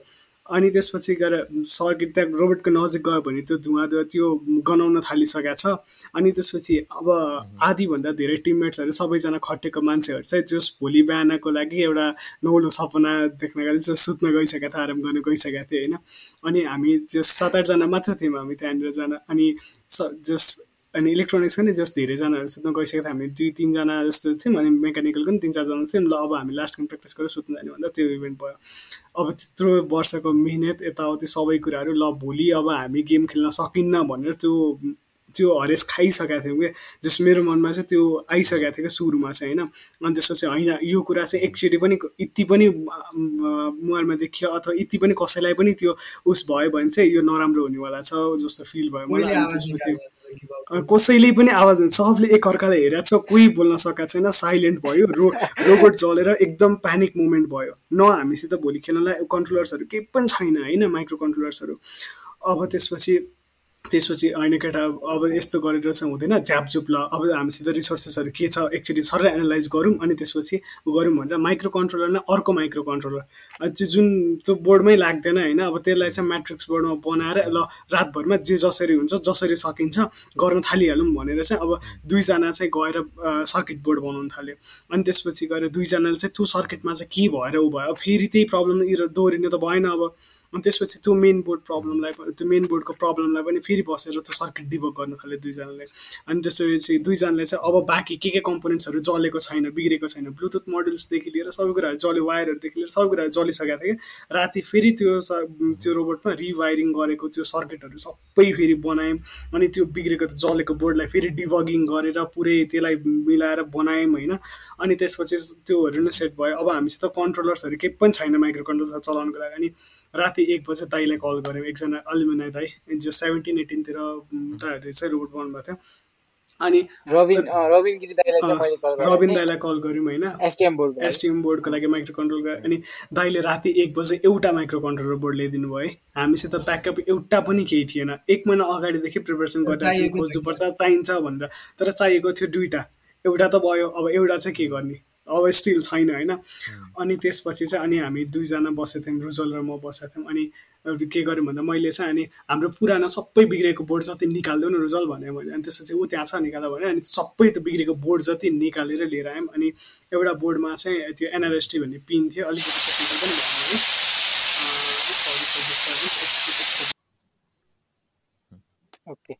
अनि त्यसपछि गएर सर्किट त्यहाँ रोबोटको नजिक गयो भने त्यो धुवा त्यो गनाउन थालिसकेको छ। अनि त्यसपछि अब आधीभन्दा धेरै टिममेट्सहरू सबैजना खटेको मान्छेहरू चाहिँ जस भोलि बिहानको लागि एउटा नौलो सपना देख्नका लागि जस सुत्न गइसकेको थियो, आराम गर्न गइसकेको थियो होइन। अनि हामी जस सात आठजना मात्र थियौँ हामी त्यहाँनिर जान। अनि जस अनि इलेक्ट्रोनिक्सको नि जस धेरैजनाहरू सुत्न गइसकेको थियो, हामी दुई तिनजना जस्तो थियौँ। अनि मेकानिकलको पनि तिन चारजना थियौँ। ल अब हामी लास्ट गेम प्र्याक्टिस गरेर सुत्न जाने भन्दा त्यो इभेन्ट भयो। अब त्यत्रो वर्षको मिहिनेत यताउति सबै कुराहरू ल भोलि अब हामी गेम खेल्न सकिन्न भनेर त्यो त्यो हरेस खाइसकेको थियौँ क्या। जस मेरो मनमा चाहिँ त्यो आइसकेको थियो क्या सुरुमा चाहिँ होइन। अनि त्यसपछि होइन यो कुरा चाहिँ एकचोटि पनि यति पनि मोबाइलमा देखियो अथवा यति पनि कसैलाई पनि त्यो उस भयो भने चाहिँ यो नराम्रो हुनेवाला छ जस्तो फिल भयो मलाई। अनि त्यसपछि कसैले पनि आवाज सबले एकअर्कालाई हेरेको छ, कोही बोल्न सकेको छैन, साइलेन्ट भयो। रो रोबोट जलेर एकदम प्यानिक मोमेन्ट भयो। न हामीसित भोलि खेल्नलाई कन्ट्रोलर्सहरू केही पनि छैन होइन, माइक्रो कन्ट्रोलर्सहरू। अब त्यसपछि त्यसपछि होइन केटा अब यस्तो गरेर चाहिँ हुँदैन, झ्यापझुप ल अब हामीसित रिसोर्सेसहरू के छ एकचोटि सर एनालाइज गरौँ अनि त्यसपछि गरौँ भनेर माइक्रो कन्ट्रोलर नै अर्को माइक्रो कन्ट्रोलर त्यो जुन त्यो बोर्डमै लाग्दैन होइन। अब त्यसलाई चाहिँ म्याट्रिक्स बोर्डमा बनाएर ल रातभरमा जे जसरी हुन्छ जसरी सकिन्छ गर्न थालिहालौँ भनेर चाहिँ अब दुईजना चाहिँ गएर सर्किट बोर्ड बनाउनु थाल्यो। अनि त्यसपछि गएर दुईजनाले चाहिँ त्यो सर्किटमा चाहिँ के भएर ऊ भयो, फेरि त्यही प्रब्लम दोहोरिनु त भएन अब। अनि त्यसपछि त्यो मेन बोर्ड प्रब्लमलाई त्यो मेन बोर्डको प्रब्लमलाई पनि फेरि बसेर त्यो सर्किट डिबग गर्न थाल्यो दुईजनाले। अनि त्यसपछि दुईजनाले चाहिँ अब बाँकी के के कम्पोनेन्ट्सहरू जलेको छैन, बिग्रेको छैन, ब्लुटुथ मोडल्सदेखि लिएर सबै कुराहरू जल्यो, वायरहरूदेखि लिएर सबै कुराहरू जलिसकेको थियो कि राति फेरि त्यो त्यो रोबोटमा रिवायरिङ गरेको त्यो सर्किटहरू सबै फेरि बनायौँ। अनि त्यो बिग्रेको त्यो जलेको बोर्डलाई फेरि डिबगिङ गरेर पुरै त्यसलाई मिलाएर बनायौँ होइन। अनि त्यसपछि त्योहरू नै सेट भयो। अब हामीसित कन्ट्रोलर्सहरू केही पनि छैन माइक्रो कन्ट्रोलर चलाउनुको लागि। अनि राति एक बजे दाइलाई कल गऱ्यौँ, एकजना अल्युमिनाई दाई जो सेभेन्टिन एटिनतिर दाइहरूले चाहिँ रोबोट बनाउनु भएको थियो। अनि रबिन रबिन गिरी दाइलाई चाहिँ मैले कल गरेँ, रबिन दाइलाई कल गऱ्यौँ होइन, एसटिएम बोर्ड एसटिएम बोर्डको लागि माइक्रो कन्ट्रोल गरेँ। अनि दाइले राति एक बजे एउटा माइक्रो कन्ट्रोलर बोर्ड ल्याइदिनु भयो है। हामीसित ब्याकअप एउटा पनि केही थिएन। एक महिना अगाडिदेखि प्रिपरेसन गर्दा खोज्नुपर्छ चाहिन्छ भनेर, तर चाहिएको थियो दुईवटा, एउटा त भयो, अब एउटा चाहिँ के गर्ने, अब स्टिल छैन होइन। अनि त्यसपछि चाहिँ अनि हामी दुईजना बसेको थियौँ, रुजल र म बसेको थियौँ। अनि के गर्यौँ भन्दा मैले चाहिँ अनि हाम्रो पुरानो सबै बिग्रेको बोर्ड जति निकालिदेऊ न रुजल भने मैले। अनि त्यसपछि ऊ त्यहाँ छ निकाल भने अनि सबै त्यो बिग्रेको बोर्ड जति निकालेर लिएर आयौँ। अनि एउटा बोर्डमा चाहिँ त्यो एनआरएसटी भन्ने पिन थियो, अलिकति टेक्निकल पनि ओके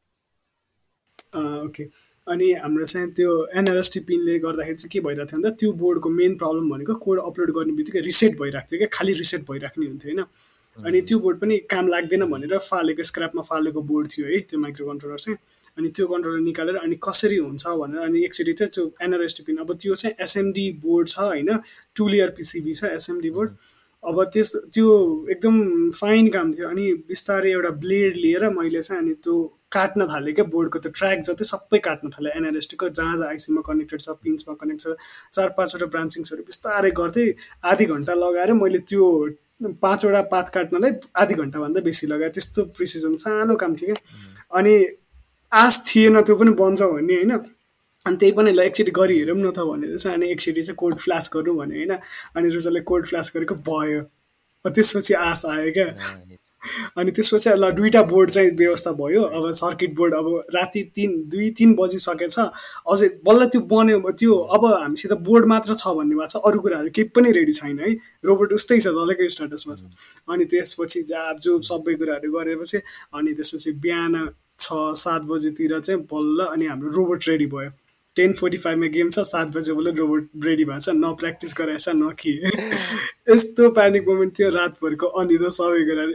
ओके अनि हाम्रो चाहिँ त्यो एनआरएसटी पिनले गर्दाखेरि चाहिँ के भइरहेको थियो भन्दा त्यो बोर्डको मेन प्रब्लम भनेको कोड अपलोड गर्ने बित्तिकै रिसेट भइरहेको थियो क्या, खालि रिसेट भइराख्ने हुन्थ्यो होइन। अनि त्यो बोर्ड पनि काम लाग्दैन भनेर फालेको स्क्र्यापमा फालेको बोर्ड थियो है त्यो माइक्रो कन्ट्रोलर चाहिँ। अनि त्यो कन्ट्रोलर निकालेर अनि कसरी हुन्छ भनेर अनि एकचोटि चाहिँ त्यो एनआरएसटी पिन, अब त्यो चाहिँ एसएमडी बोर्ड छ होइन, टु लेयर पिसिबी छ एसएमडी बोर्ड। अब त्यस त्यो एकदम फाइन काम थियो। अनि बिस्तारै एउटा ब्लेड लिएर मैले चाहिँ अनि त्यो काट्न थालेँ क्या, बोर्डको त्यो ट्र्याक जति सबै काट्न थालेँ एनआरएसटीको, जहाँ जहाँ आइसीमा कनेक्टेड छ, पिन्समा कनेक्ट छ, चार पाँचवटा ब्रान्चिङ्सहरू बिस्तारै गर्थेँ। आधी घन्टा लगाएर मैले त्यो पाँचवटा पात काट्नलाई आधी घन्टाभन्दा बेसी लगाएँ, त्यस्तो प्रिसिजन सानो काम थियो क्या। अनि आश थिएन त्यो पनि बन्छ भन्ने होइन। अनि त्यही पनि ल एकचोटि गरी हेरौँ न त भनेर चाहिँ अनि एकचोटि चाहिँ कोड फ्ल्यास गरौँ भने होइन। अनि रुजलले कोड फ्ल्यास गरेको भयो, त्यसपछि आश आयो क्या। अनि त्यसपछि ल दुईवटा बोर्ड चाहिँ व्यवस्था भयो। अब सर्किट बोर्ड अब राति तिन दुई तिन बजिसकेछ, अझै बल्ल त्यो बन्यो त्यो। अब हामीसित बोर्ड मात्र छ भन्ने भएको छ, अरू कुराहरू केही पनि रेडी छैन है, रोबोट उस्तै छ जलेको स्ट्याटसमा छ। अनि त्यसपछि जापजुप सबै कुराहरू गरेपछि अनि त्यसपछि बिहान छ सात बजीतिर चाहिँ बल्ल अनि हाम्रो रोबोट रेडी भयो। टेन फोर्टी फाइभमा गेम छ, सात बजे बोले रोबोट रेडी भएको छ, न प्र्याक्टिस गराएछ न के। यस्तो प्यानिक मोमेन्ट थियो रातभरको। अनि त सबै कुराहरू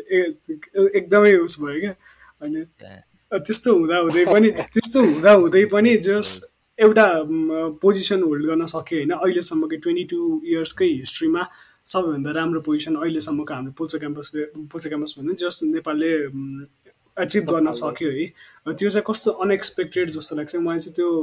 एकदमै उस भयो क्या। अनि त्यस्तो हुँदा हुँदै पनि त्यस्तो हुँदा हुँदै पनि जस एउटा पोजिसन होल्ड गर्न सकेँ होइन। अहिलेसम्मको ट्वेन्टी टू इयर्सकै हिस्ट्रीमा सबैभन्दा राम्रो पोजिसन अहिलेसम्मको हाम्रो पोचो क्याम्पसले पोचो क्याम्पस भन्दा जस नेपालले एचिभ गर्न सक्यो है। त्यो चाहिँ कस्तो अनएक्सपेक्टेड जस्तो लाग्छ मलाई चाहिँ। त्यो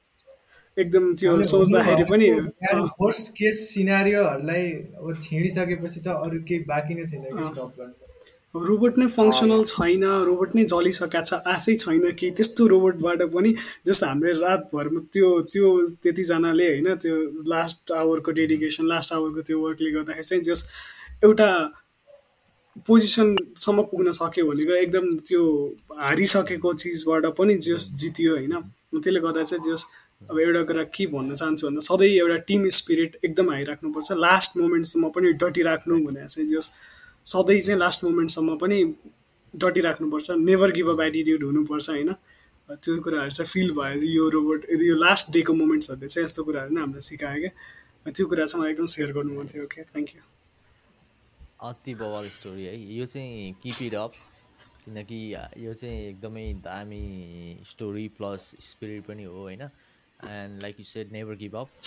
एकदम त्यो सोच्दाखेरि पनि फर्स्ट केस सिनारियोहरूलाई अब छिडिसकेपछि त अरू केही बाँकी नै छैन कि स्टप गर्नु। रोबोट नै फङ्सनल छैन, रोबोट नै जलिसकेको छ, आशै छैन कि त्यस्तो रोबोटबाट पनि जस हामीले रातभरमा त्यो त्यो त्यतिजनाले होइन त्यो लास्ट आवरको डेडिकेसन लास्ट आवरको त्यो वर्कले गर्दाखेरि चाहिँ जस एउटा पोजिसनसम्म पुग्न सक्यो भनेको एकदम त्यो हारिसकेको चिजबाट पनि जस जित्यो होइन। त्यसले गर्दा चाहिँ जस अब एउटा कुरा के भन्न चाहन्छु भन्दा सधैँ एउटा टिम स्पिरिट एकदम हाई राख्नुपर्छ, लास्ट मोमेन्टसम्म पनि डटी राख्नु भने चाहिँ जस सधैँ चाहिँ लास्ट मोमेन्टसम्म पनि डटी राख्नुपर्छ, नेभर गिभ अप एटिट्युड हुनुपर्छ होइन। त्यो कुराहरू चाहिँ फिल भयो यो रोबोट यो लास्ट डेको मोमेन्ट्सहरूले चाहिँ यस्तो कुराहरू नै हामीलाई सिकायो क्या। त्यो कुरा चाहिँ मलाई एकदम सेयर गर्नु मन थियो। Okay thank you. अति बवाल स्टोरी है यो चाहिँ, किप इट अप, किनकि यो चाहिँ एकदमै दामी स्टोरी प्लस स्पिरिट पनि हो होइन। And like you said never give up.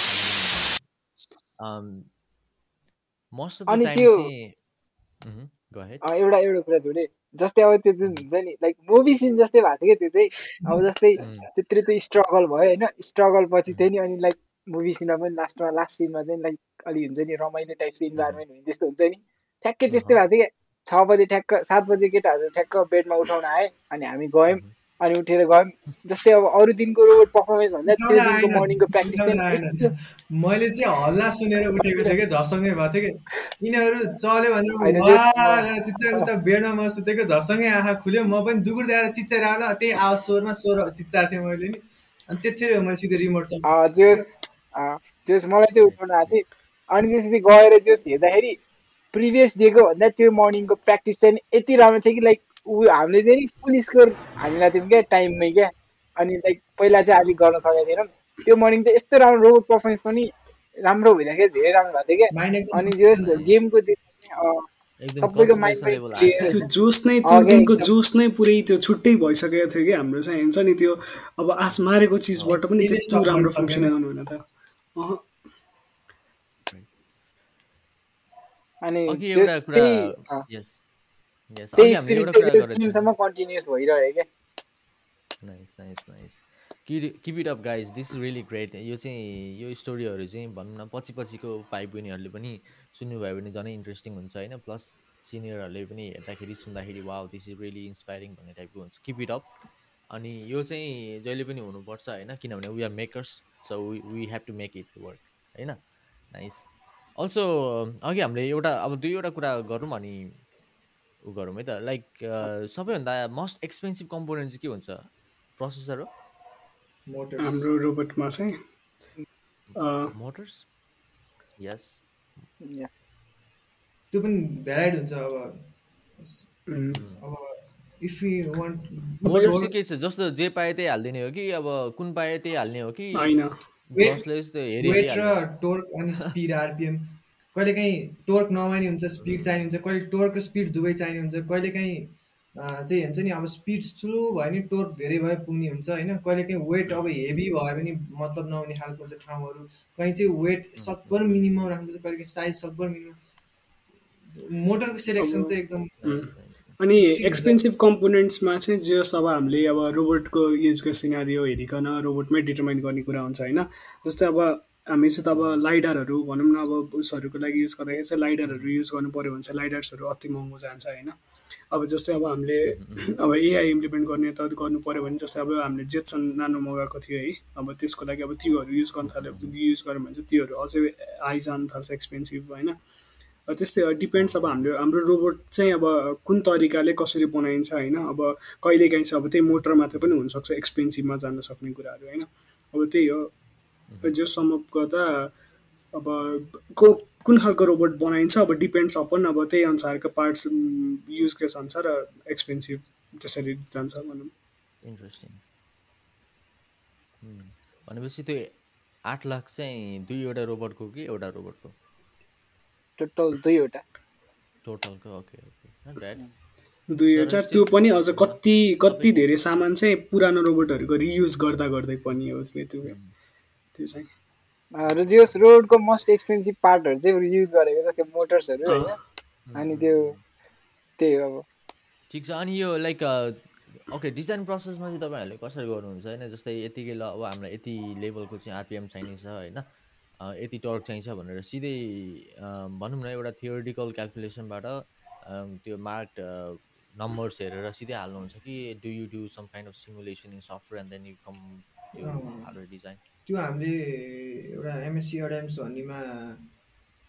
Most of the अनि टाइम त्यो चाहिँ गो अहेड। अँ, एउटा एउटा कुरा जोडे, जस्तै अब त्यो जुन हुन्छ नि लाइक मुभी सिन जस्तै भएको थियो क्या त्यो चाहिँ। अब जस्तै त्यत्रो त्यो स्ट्रगल भयो होइन, स्ट्रगल पछि चाहिँ नि अनि लाइक मुभी सिनमा पनि लास्टमा लास्ट सिनमा चाहिँ लाइक अलि हुन्छ नि रमाइलो टाइपको इन्भाइरोमेन्ट हुने त्यस्तो हुन्छ नि, ठ्याक्कै त्यस्तै भएको थियो क्या। छ बजे ठ्याक्क सात बजे केटाहरू ठ्याक्क बेडमा उठाउन आए अनि हामी गयौँ, अनि उठेर गयौँ। जस्तै अब अरू दिनको रोबोट पर्फर्मेन्स भन्दा त्यो उठाउन दिनको आएन, मर्निङको प्र्याक्टिस उठाउन चाहिँ आएन। यस्तो मैले चाहिँ हल्ला सुनेर उठेको थिएँ क्या, झसङ्गै भएको थियो कि यिनीहरू चल्यो भनेर होइन वा जो चिच्चा उता बेडमा म सुतेको झसङ्गै आँखा खुल्यो, म पनि दुगुर दिएर चिच्चाएर आउला त्यही आवाज स्वरमा स्वर चिच्चा थिएँ मैले नि। अनि त्यतिखेर मैले सिधै रिमोट चलाएँ। अँ, जोस अँ, जोस मलाई चाहिँ उठाउन आएको थिएँ। अनि त्यसपछि गएर जोस हेर्दाखेरि प्रिभियस डेको भन्दा त्यो मर्निङको प्र्याक्टिस चाहिँ यति राम्रो थियो कि लाइक ऊ हामीले चाहिँ नि फुल स्कोर हानिरहेको थियौँ क्या टाइममै क्या। अनि लाइक पहिला चाहिँ अलिक गर्न सकेको थिएनौँ, त्यो मर्निङ चाहिँ यस्तो राम्रो रोबोट पर्फर्मेन्स पनि राम्रो भइरहेको धेरै राम्रो भएको थियो माइन्ड क्या। एकदम अनि जोस गेमको एकदम सबैको माइन्ड कन्सन्ट्रेसन पनि लेभल हाई क्लियर त्यो होइन। जोस नै त्यो अँ क्या दिनको एकदम जोस नै पुरै त्यो छुट्टै भइसकेको थियो कि हाम्रो चाहिँ हुन्छ नि त्यो अब आस मारेको चिजबाट पनि त्यसले त्यस्तो स्टप गर्न राम्रो सकेन। फङ्सन गर्नु हुन त अहँ। अनि अघि जोस एउटा कुरा त्यही अँ, यस यस अघि त्यही हामीले स्पिरिट एउटा चाहिँ कुरा जोस गरेको थियौँ। टिमसम्म कन्टिन्युस भइरह्यो क्या। Nice nice nice, keep it up guys, this is really great. यो चाहिँ यो स्टोरीहरू चाहिँ भनौँ न पछि पछिको भाइ बहिनीहरूले पनि सुन्नुभयो भने झनै इन्ट्रेस्टिङ हुन्छ होइन। प्लस सिनियरहरूले पनि हेर्दाखेरि सुन्दाखेरि wow this is really inspiring भन्ने टाइपको हुन्छ। Keep it up. अनि यो चाहिँ जहिले पनि हुनुपर्छ होइन, किनभने we are makers, so we have to make it work होइन। नाइस। अल्सो अघि हामीले एउटा अब दुईवटा कुरा गरौँ अनि ऊ गरौँ है त। लाइक सबैभन्दा मोस्ट एक्सपेन्सिभ कम्पोनेन्ट चाहिँ के हुन्छ? प्रोसेसर हो, मोटर्स हाम्रो रोबोटमा चाहिँ अँ, मोटर्स, यस। या, त्यो पनि भेराइटी हुन्छ। अब उम्, अब if you want motors torque चाहिँ के छ, जस्तो जे पाए त्यही हालिदिने हो कि अब कुन पाए त्यही हाल्ने हो कि होइन वेट जसले त्यो हेरी हेरी वेट र हाल्ने हो? टोर्क अनि स्पिड आरपिएम, कहिलेकाहीँ टोर्क नमानी हुन्छ, स्पिड चाहिने हुन्छ, कहिले टोर्क र स्पिड दुवै चाहिने हुन्छ, कहिलेकाहीँ अँ, चाहिँ हुन्छ नि अब स्पिड स्लो भयो भने टोर्क धेरै भयो पुग्ने हुन्छ होइन। कहिलेकाहीँ वेट अब हेभी भयो भने मतलब नहुने खालको हुन्छ ठाउँहरू, कहीँ चाहिँ वेट सकभर मिनिमम राख्नुपर्छ, कहिलेकाहीँ साइज सकभर मिनिमम। मोटरको सेलेक्सन अब चाहिँ एकदम उम्, नाइस नाइस। अनि स्किल हुन्छ। एक्सपेन्सिभ कम्पोनेन्ट्समा चाहिँ जस अब हामीले अब रोबोटको युजको सिनारियो हेरिकन रोबोटमै डिटर्माइन गर्ने कुरा हुन्छ होइन। जस्तै अब हामी चाहिँ त अब लाइडरहरू भनौँ न अब उसहरूको लागि युज गर्दाखेरि चाहिँ लाइडरहरू युज गर्नु पऱ्यो भने चाहिँ लाइडर्सहरू अति महँगो जान्छ होइन। अब जस्तै अब हामीले अब एआई इम्प्लिमेन्ट गर्ने त गर्नु पऱ्यो भने जस्तै अब हामीले जेटसन नानो मगाएको थियो है, अब त्यसको लागि अब त्योहरू युज गर्न थाल्यो युज गऱ्यो भने चाहिँ त्योहरू अझै आइ जान थाल्छ एक्सपेन्सिभ होइन। त्यस्तै डिपेन्ड्स अब हाम्रो हाम्रो रोबोट चाहिँ अब कुन तरिकाले कसरी बनाइन्छ होइन। अब कहिलेकाहीँ चाहिँ अब त्यही मोटर मात्रै पनि हुनसक्छ एक्सपेन्सिभमा जान सक्ने कुराहरू होइन। अब त्यही हो जो सम अप गर्दा अब को कुन खालको रोबोट बनाइन्छ अब डिपेन्ड्स अपन अब त्यही अनुसारको पार्ट्स युज केस अनुसार एक्सपेन्सिभ त्यसरी जान्छ भनौँ। इन्ट्रेस्टिङ। भनेपछि त्यो आठ लाख चाहिँ दुईवटा रोबोटको कि एउटा रोबोटको? टोटल दुईवटा टोटलको, ओके ओके, नट ब्याड। दुईवटा, तर त्यो स्टिल पनि अझ कति कति तपाईँको धेरै सामान चाहिँ पुरानो रोबोटहरूको रियुज गर्दा गर्दै पनि हो त्यो त्यो त्यो चाहिँ र जो रोडको मोस्ट एक्सपेन्सिभ पार्टहरू चाहिँ युज गरेको जस्तै मोटर्सहरू होइन। अनि त्यो त्यही हो अब। ठिक छ। अनि यो लाइक ओके डिजाइन प्रोसेसमा चाहिँ तपाईँहरूले कसरी गर्नुहुन्छ होइन? जस्तै यतिकै ल अब हामीलाई यति लेभलको चाहिँ आरपिएम चाहिन्छ होइन, अ, यति टर्क चाहिन्छ भनेर सिधै अ, भनौँ न एउटा थियोरिटिकल क्यालकुलेसनबाट अम, त्यो मार्क नम्बर्स हेरेर सिधै हाल्नुहुन्छ कि do you do some kind of simulation in software and then you come you uh, hardware design? त्यो हामीले एउटा एमएससी अड्याम्स भन्नेमा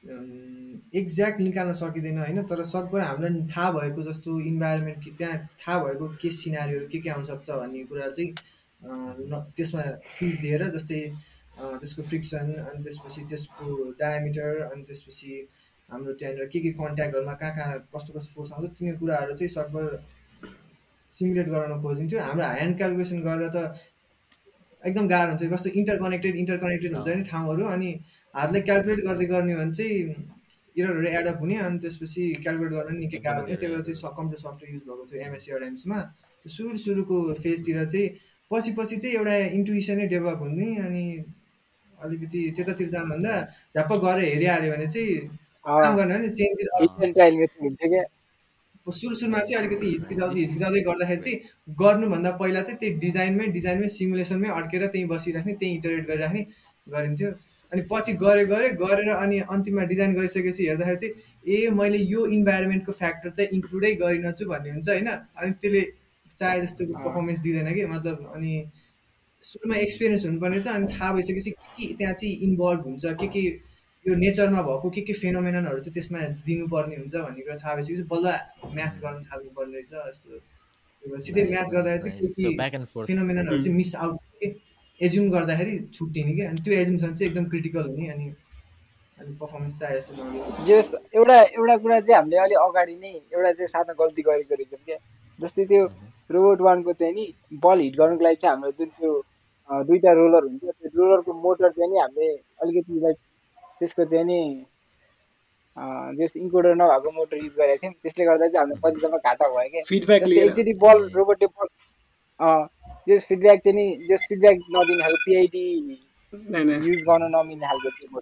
एक्ज्याक्ट निकाल्न सकिँदैन होइन, तर सकभर हामीलाई थाहा भएको जस्तो इन्भाइरोमेन्ट कि त्यहाँ थाहा भएको केस सिनारीहरू के के आउनसक्छ भन्ने कुरा चाहिँ न त्यसमा फिड दिएर, जस्तै त्यसको फ्रिक्सन, अनि त्यसपछि त्यसको डायमिटर, अनि त्यसपछि हाम्रो त्यहाँनिर के के कन्ट्याक्टहरूमा कहाँ कहाँ कस्तो कस्तो फोर्स आउँछ तिनीहरू कुराहरू चाहिँ सकभर सिमुलेट गराउन खोजिन्थ्यो। हाम्रो ह्यान्ड क्यालकुलेसन गरेर त एकदम गाह्रो हुन्छ, कस्तो इन्टरकनेक्टेड इन्टरकनेक्टेड हुन्छ नि ठाउँहरू, अनि हातले क्यालकुलेट गर्दै गर्ने भने चाहिँ इररहरू एडअप हुने, अनि त्यसपछि क्यालकुलेट गर्न निकै गाह्रो हुने। त्यही भएर चाहिँ कम्प्युटर सफ्टवेयर युज भएको थियो एमएससी एडएम्समा। त्यो सुरु सुरुको फेजतिर चाहिँ, पछि पछि चाहिँ एउटा इन्टुइसनै डेभलप हुने, अनि अलिकति त्यतातिर जानुभन्दा झ्याप्प गरेर हेरिहाल्यो भने चाहिँ काम गर्ने भने चेन्ज हुन्थ्यो क्या। सुरु सुरुमा चाहिँ अलिकति हिचकिचाउँदै हिचकिचाउँदै गर्दाखेरि चाहिँ गर्नुभन्दा पहिला चाहिँ त्यही डिजाइनमै डिजाइनमै सिमुलेसनमै अड्केर त्यहीँ बसिराख्ने, त्यहीँ इटरेट गरिराख्ने गरिन्थ्यो। अनि पछि गरे गरे गरेर अनि अन्तिममा डिजाइन गरिसकेपछि हेर्दाखेरि चाहिँ ए मैले यो इन्भाइरोमेन्टको फ्याक्टर त इन्क्लुडै गरिनछु भन्ने हुन्छ होइन। अनि त्यसले चाहे जस्तो पर्फर्मेन्स दिँदैन कि, मतलब अनि सुरुमा एक्सपिरियन्स हुनुपर्ने छ, अनि थाहा भइसकेपछि के के त्यहाँ चाहिँ इन्भल्भ हुन्छ, के के यो नेचरमा भएको के के फेनोमेननहरू चाहिँ त्यसमा दिनुपर्ने हुन्छ भन्ने कुरा थाहा भइसकेपछि बल्ल म्याथ गर्न थाल्नुपर्ने रहेछ जस्तो। सिधै म्याथ गर्दाखेरि चाहिँ के के फेनोमेननहरू चाहिँ मिस आउट एज्युम गर्दाखेरि छुट्टिने कि, अनि त्यो एज्युम्सन चाहिँ एकदम क्रिटिकल हुने, अनि अनि पर्फर्मेन्स चाहिँ जस्तो नहुने। जस एउटा एउटा कुरा चाहिँ हामीले अलि अगाडि नै एउटा चाहिँ सानो गल्ती गरेको रहेछौँ क्या। जस्तै त्यो रोबोट वानको चाहिँ नि बल हिट गर्नुको लागि चाहिँ हाम्रो जुन त्यो दुईवटा रोलर हुन्छ, त्यो रोलरको मोटर चाहिँ नि हामीले अलिकति लाइक त्यसको चाहिँ नि जस इन्कोडर नभएको मोटर युज गरेको थियौँ। त्यसले गर्दा चाहिँ हामीले पछि जब घाटा भयो क्या। एकचोटि बल रोबोटले बल जस फिडब्याक चाहिँ नि जस फिडब्याक नदिने खालको पिआइडी युज गर्न नमिल्ने खालको थियो।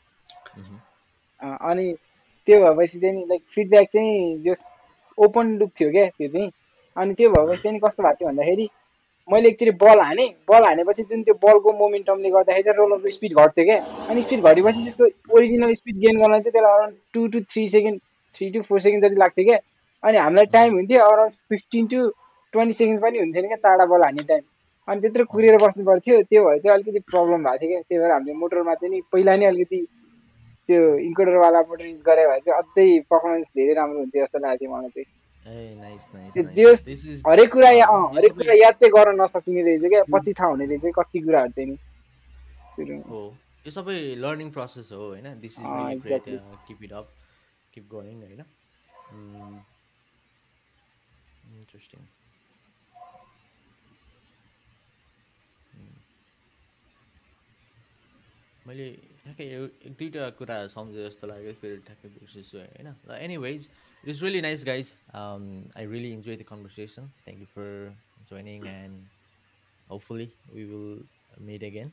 अनि त्यो भएपछि चाहिँ नि लाइक फिडब्याक चाहिँ जस ओपन लुप थियो क्या त्यो चाहिँ। अनि त्यो भएपछि चाहिँ कस्तो भएको थियो भन्दाखेरि मैले एकचोटि बल हाने, बल हानेपछि जुन त्यो बलको मोमेन्टमले गर्दाखेरि चाहिँ रोलरको स्पिड घट्थ्यो क्या। अनि स्पिड घटेपछि त्यसको ओरिजिनल स्पिड गेन गर्न चाहिँ त्यसलाई around two two three second three two four second जति लाग्थ्यो क्या। अनि हामीलाई टाइम हुन्थ्यो around fifteen to twenty seconds पनि हुन्थेन क्या चारवटा बल हान्ने टाइम। अनि त्यत्रो कुरेर बस्नु पर्थ्यो। त्यो भएर चाहिँ अलिकति प्रब्लम भएको थियो क्या। त्यही भएर हामीले मोटरमा चाहिँ नि पहिला नै अलिकति त्यो इन्कोडरवाला मोटर युज गरे भए चाहिँ अझै पर्फर्मेन्स धेरै राम्रो हुन्थ्यो जस्तो लाग्थ्यो मलाई चाहिँ। हरेक कुरा हरेक कुरा याद चाहिँ गर्न नसकिने रहेछ क्या, पछि थाहा हुने रहेछ कति कुराहरू चाहिँ नि सुरु हो। यो सबै लर्निङ प्रोसेस हो होइन। This is really great, keep it up, keep going होइन। इन्ट्रेस्टिङ। मैले ठ्याक्कै एक दुईवटा कुरा सम्झेँ जस्तो लाग्यो, फेरि ठ्याक्कै बिर्सेछु होइन। र anyways it is really nice guys, I really enjoy the conversation. Thank you for joining and hopefully we will meet again.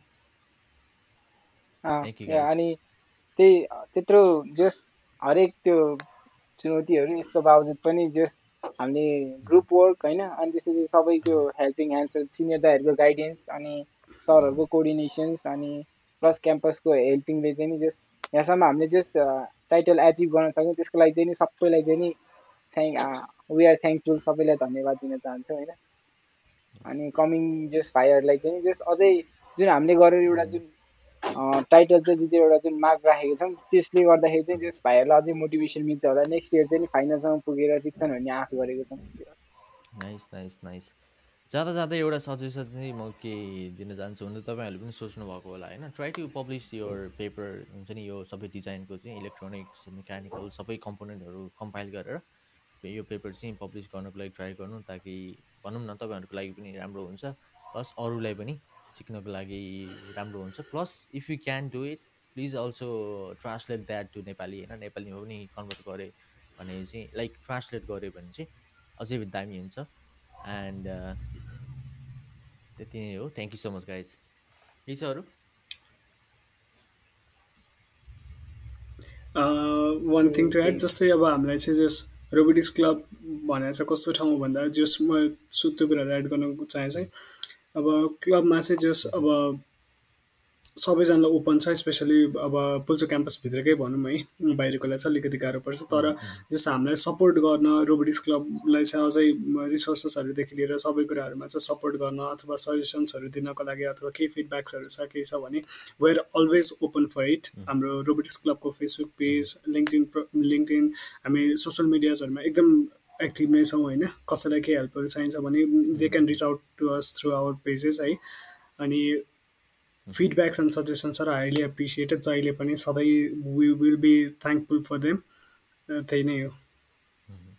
अनि त्यही त्यत्रो जस हरेक त्यो चुनौतीहरू यसको बावजुद पनि जस हामीले ग्रुप वर्क होइन, अनि त्यसपछि सबै त्यो हेल्पिङ ह्यान्ड्स, सिनियर दाइहरूको गाइडेन्स, अनि सरहरूको कोअर्डिनेसन्स, अनि प्लस क्याम्पसको हेल्पिङले चाहिँ नि जस यहाँसम्म हामीले जस टाइटल एचिभ गर्न सक्यौँ। त्यसको लागि चाहिँ नि सबैलाई चाहिँ नि थ्याङ्क वी आर थ्याङ्कफुल, सबैलाई धन्यवाद दिन चाहन्छु होइन। अनि कमिङ जस भाइहरूलाई चाहिँ जस अझै जुन हामीले गरेर एउटा जुन टाइटल चाहिँ जितेर एउटा जुन मार्क राखेको छौँ, त्यसले गर्दाखेरि चाहिँ त्यस भाइहरूलाई अझै मोटिभेसन मिल्छ होला, नेक्स्ट इयर चाहिँ नि फाइनलसम्म पुगेर जित्छन् भन्ने आश गरेको छौँ। Nice nice nice. जाँदा जाँदै एउटा सजेसन चाहिँ म के दिन चाहन्छु भने तपाईँहरूले पनि सोच्नु भएको होला होइन। Try to publish your paper हुन्छ नि, यो सबै डिजाइनको चाहिँ इलेक्ट्रोनिक्स मेकानिकल सबै कम्पोनेन्टहरू कम्पाइल गरेर यो पेपर चाहिँ पब्लिस गर्नुको लागि ट्राई गर्नु, ताकि भनौँ न तपाईँहरूको लागि पनि राम्रो हुन्छ, प्लस अरूलाई पनि सिक्नको लागि राम्रो हुन्छ। Plus if you can do it please also translate that to Nepali होइन। नेपालीमा पनि कन्भर्ट गऱ्यो भने चाहिँ लाइक ट्रान्सलेट गऱ्यो भने चाहिँ अझै दामी हुन्छ। एन्ड त्यति नै हो। Thank you so much guys. के छ अरू? वान थिङ टु एड, जस्तै अब हामीलाई चाहिँ जस रोबोटिक्स क्लब भनेर चाहिँ कस्तो ठाउँ भन्दा जस म त्यो कुराहरू एड गर्न चाहे चाहिँ अब क्लबमा चाहिँ जस अब सबैजनालाई ओपन छ, स्पेसली अब पुल्चोक क्याम्पसभित्रकै भनौँ है, बाहिरकोलाई चाहिँ अलिकति गाह्रो पर्छ। तर जस्तो हामीलाई सपोर्ट गर्न रोबोटिक्स क्लबलाई चाहिँ अझै रिसोर्सेसहरूदेखि लिएर सबै कुराहरूमा चाहिँ सपोर्ट गर्न अथवा सजेसन्सहरू दिनको लागि अथवा केही फिडब्याक्सहरू छ केही छ भने we are always open for it. हाम्रो रोबोटिक्स क्लबको फेसबुक पेज, लिङ्कडिन लिङ्कडिन हामी सोसियल मिडियाजहरूमा एकदम एक्टिभ नै छौँ होइन। कसैलाई केही हेल्पहरू चाहिन्छ भने they can reach out to us through our pages है। अनि feedbacks and suggestions are highly appreciated, जहिले पनि सधैँ we will be thankful for them. त्यही नै हो।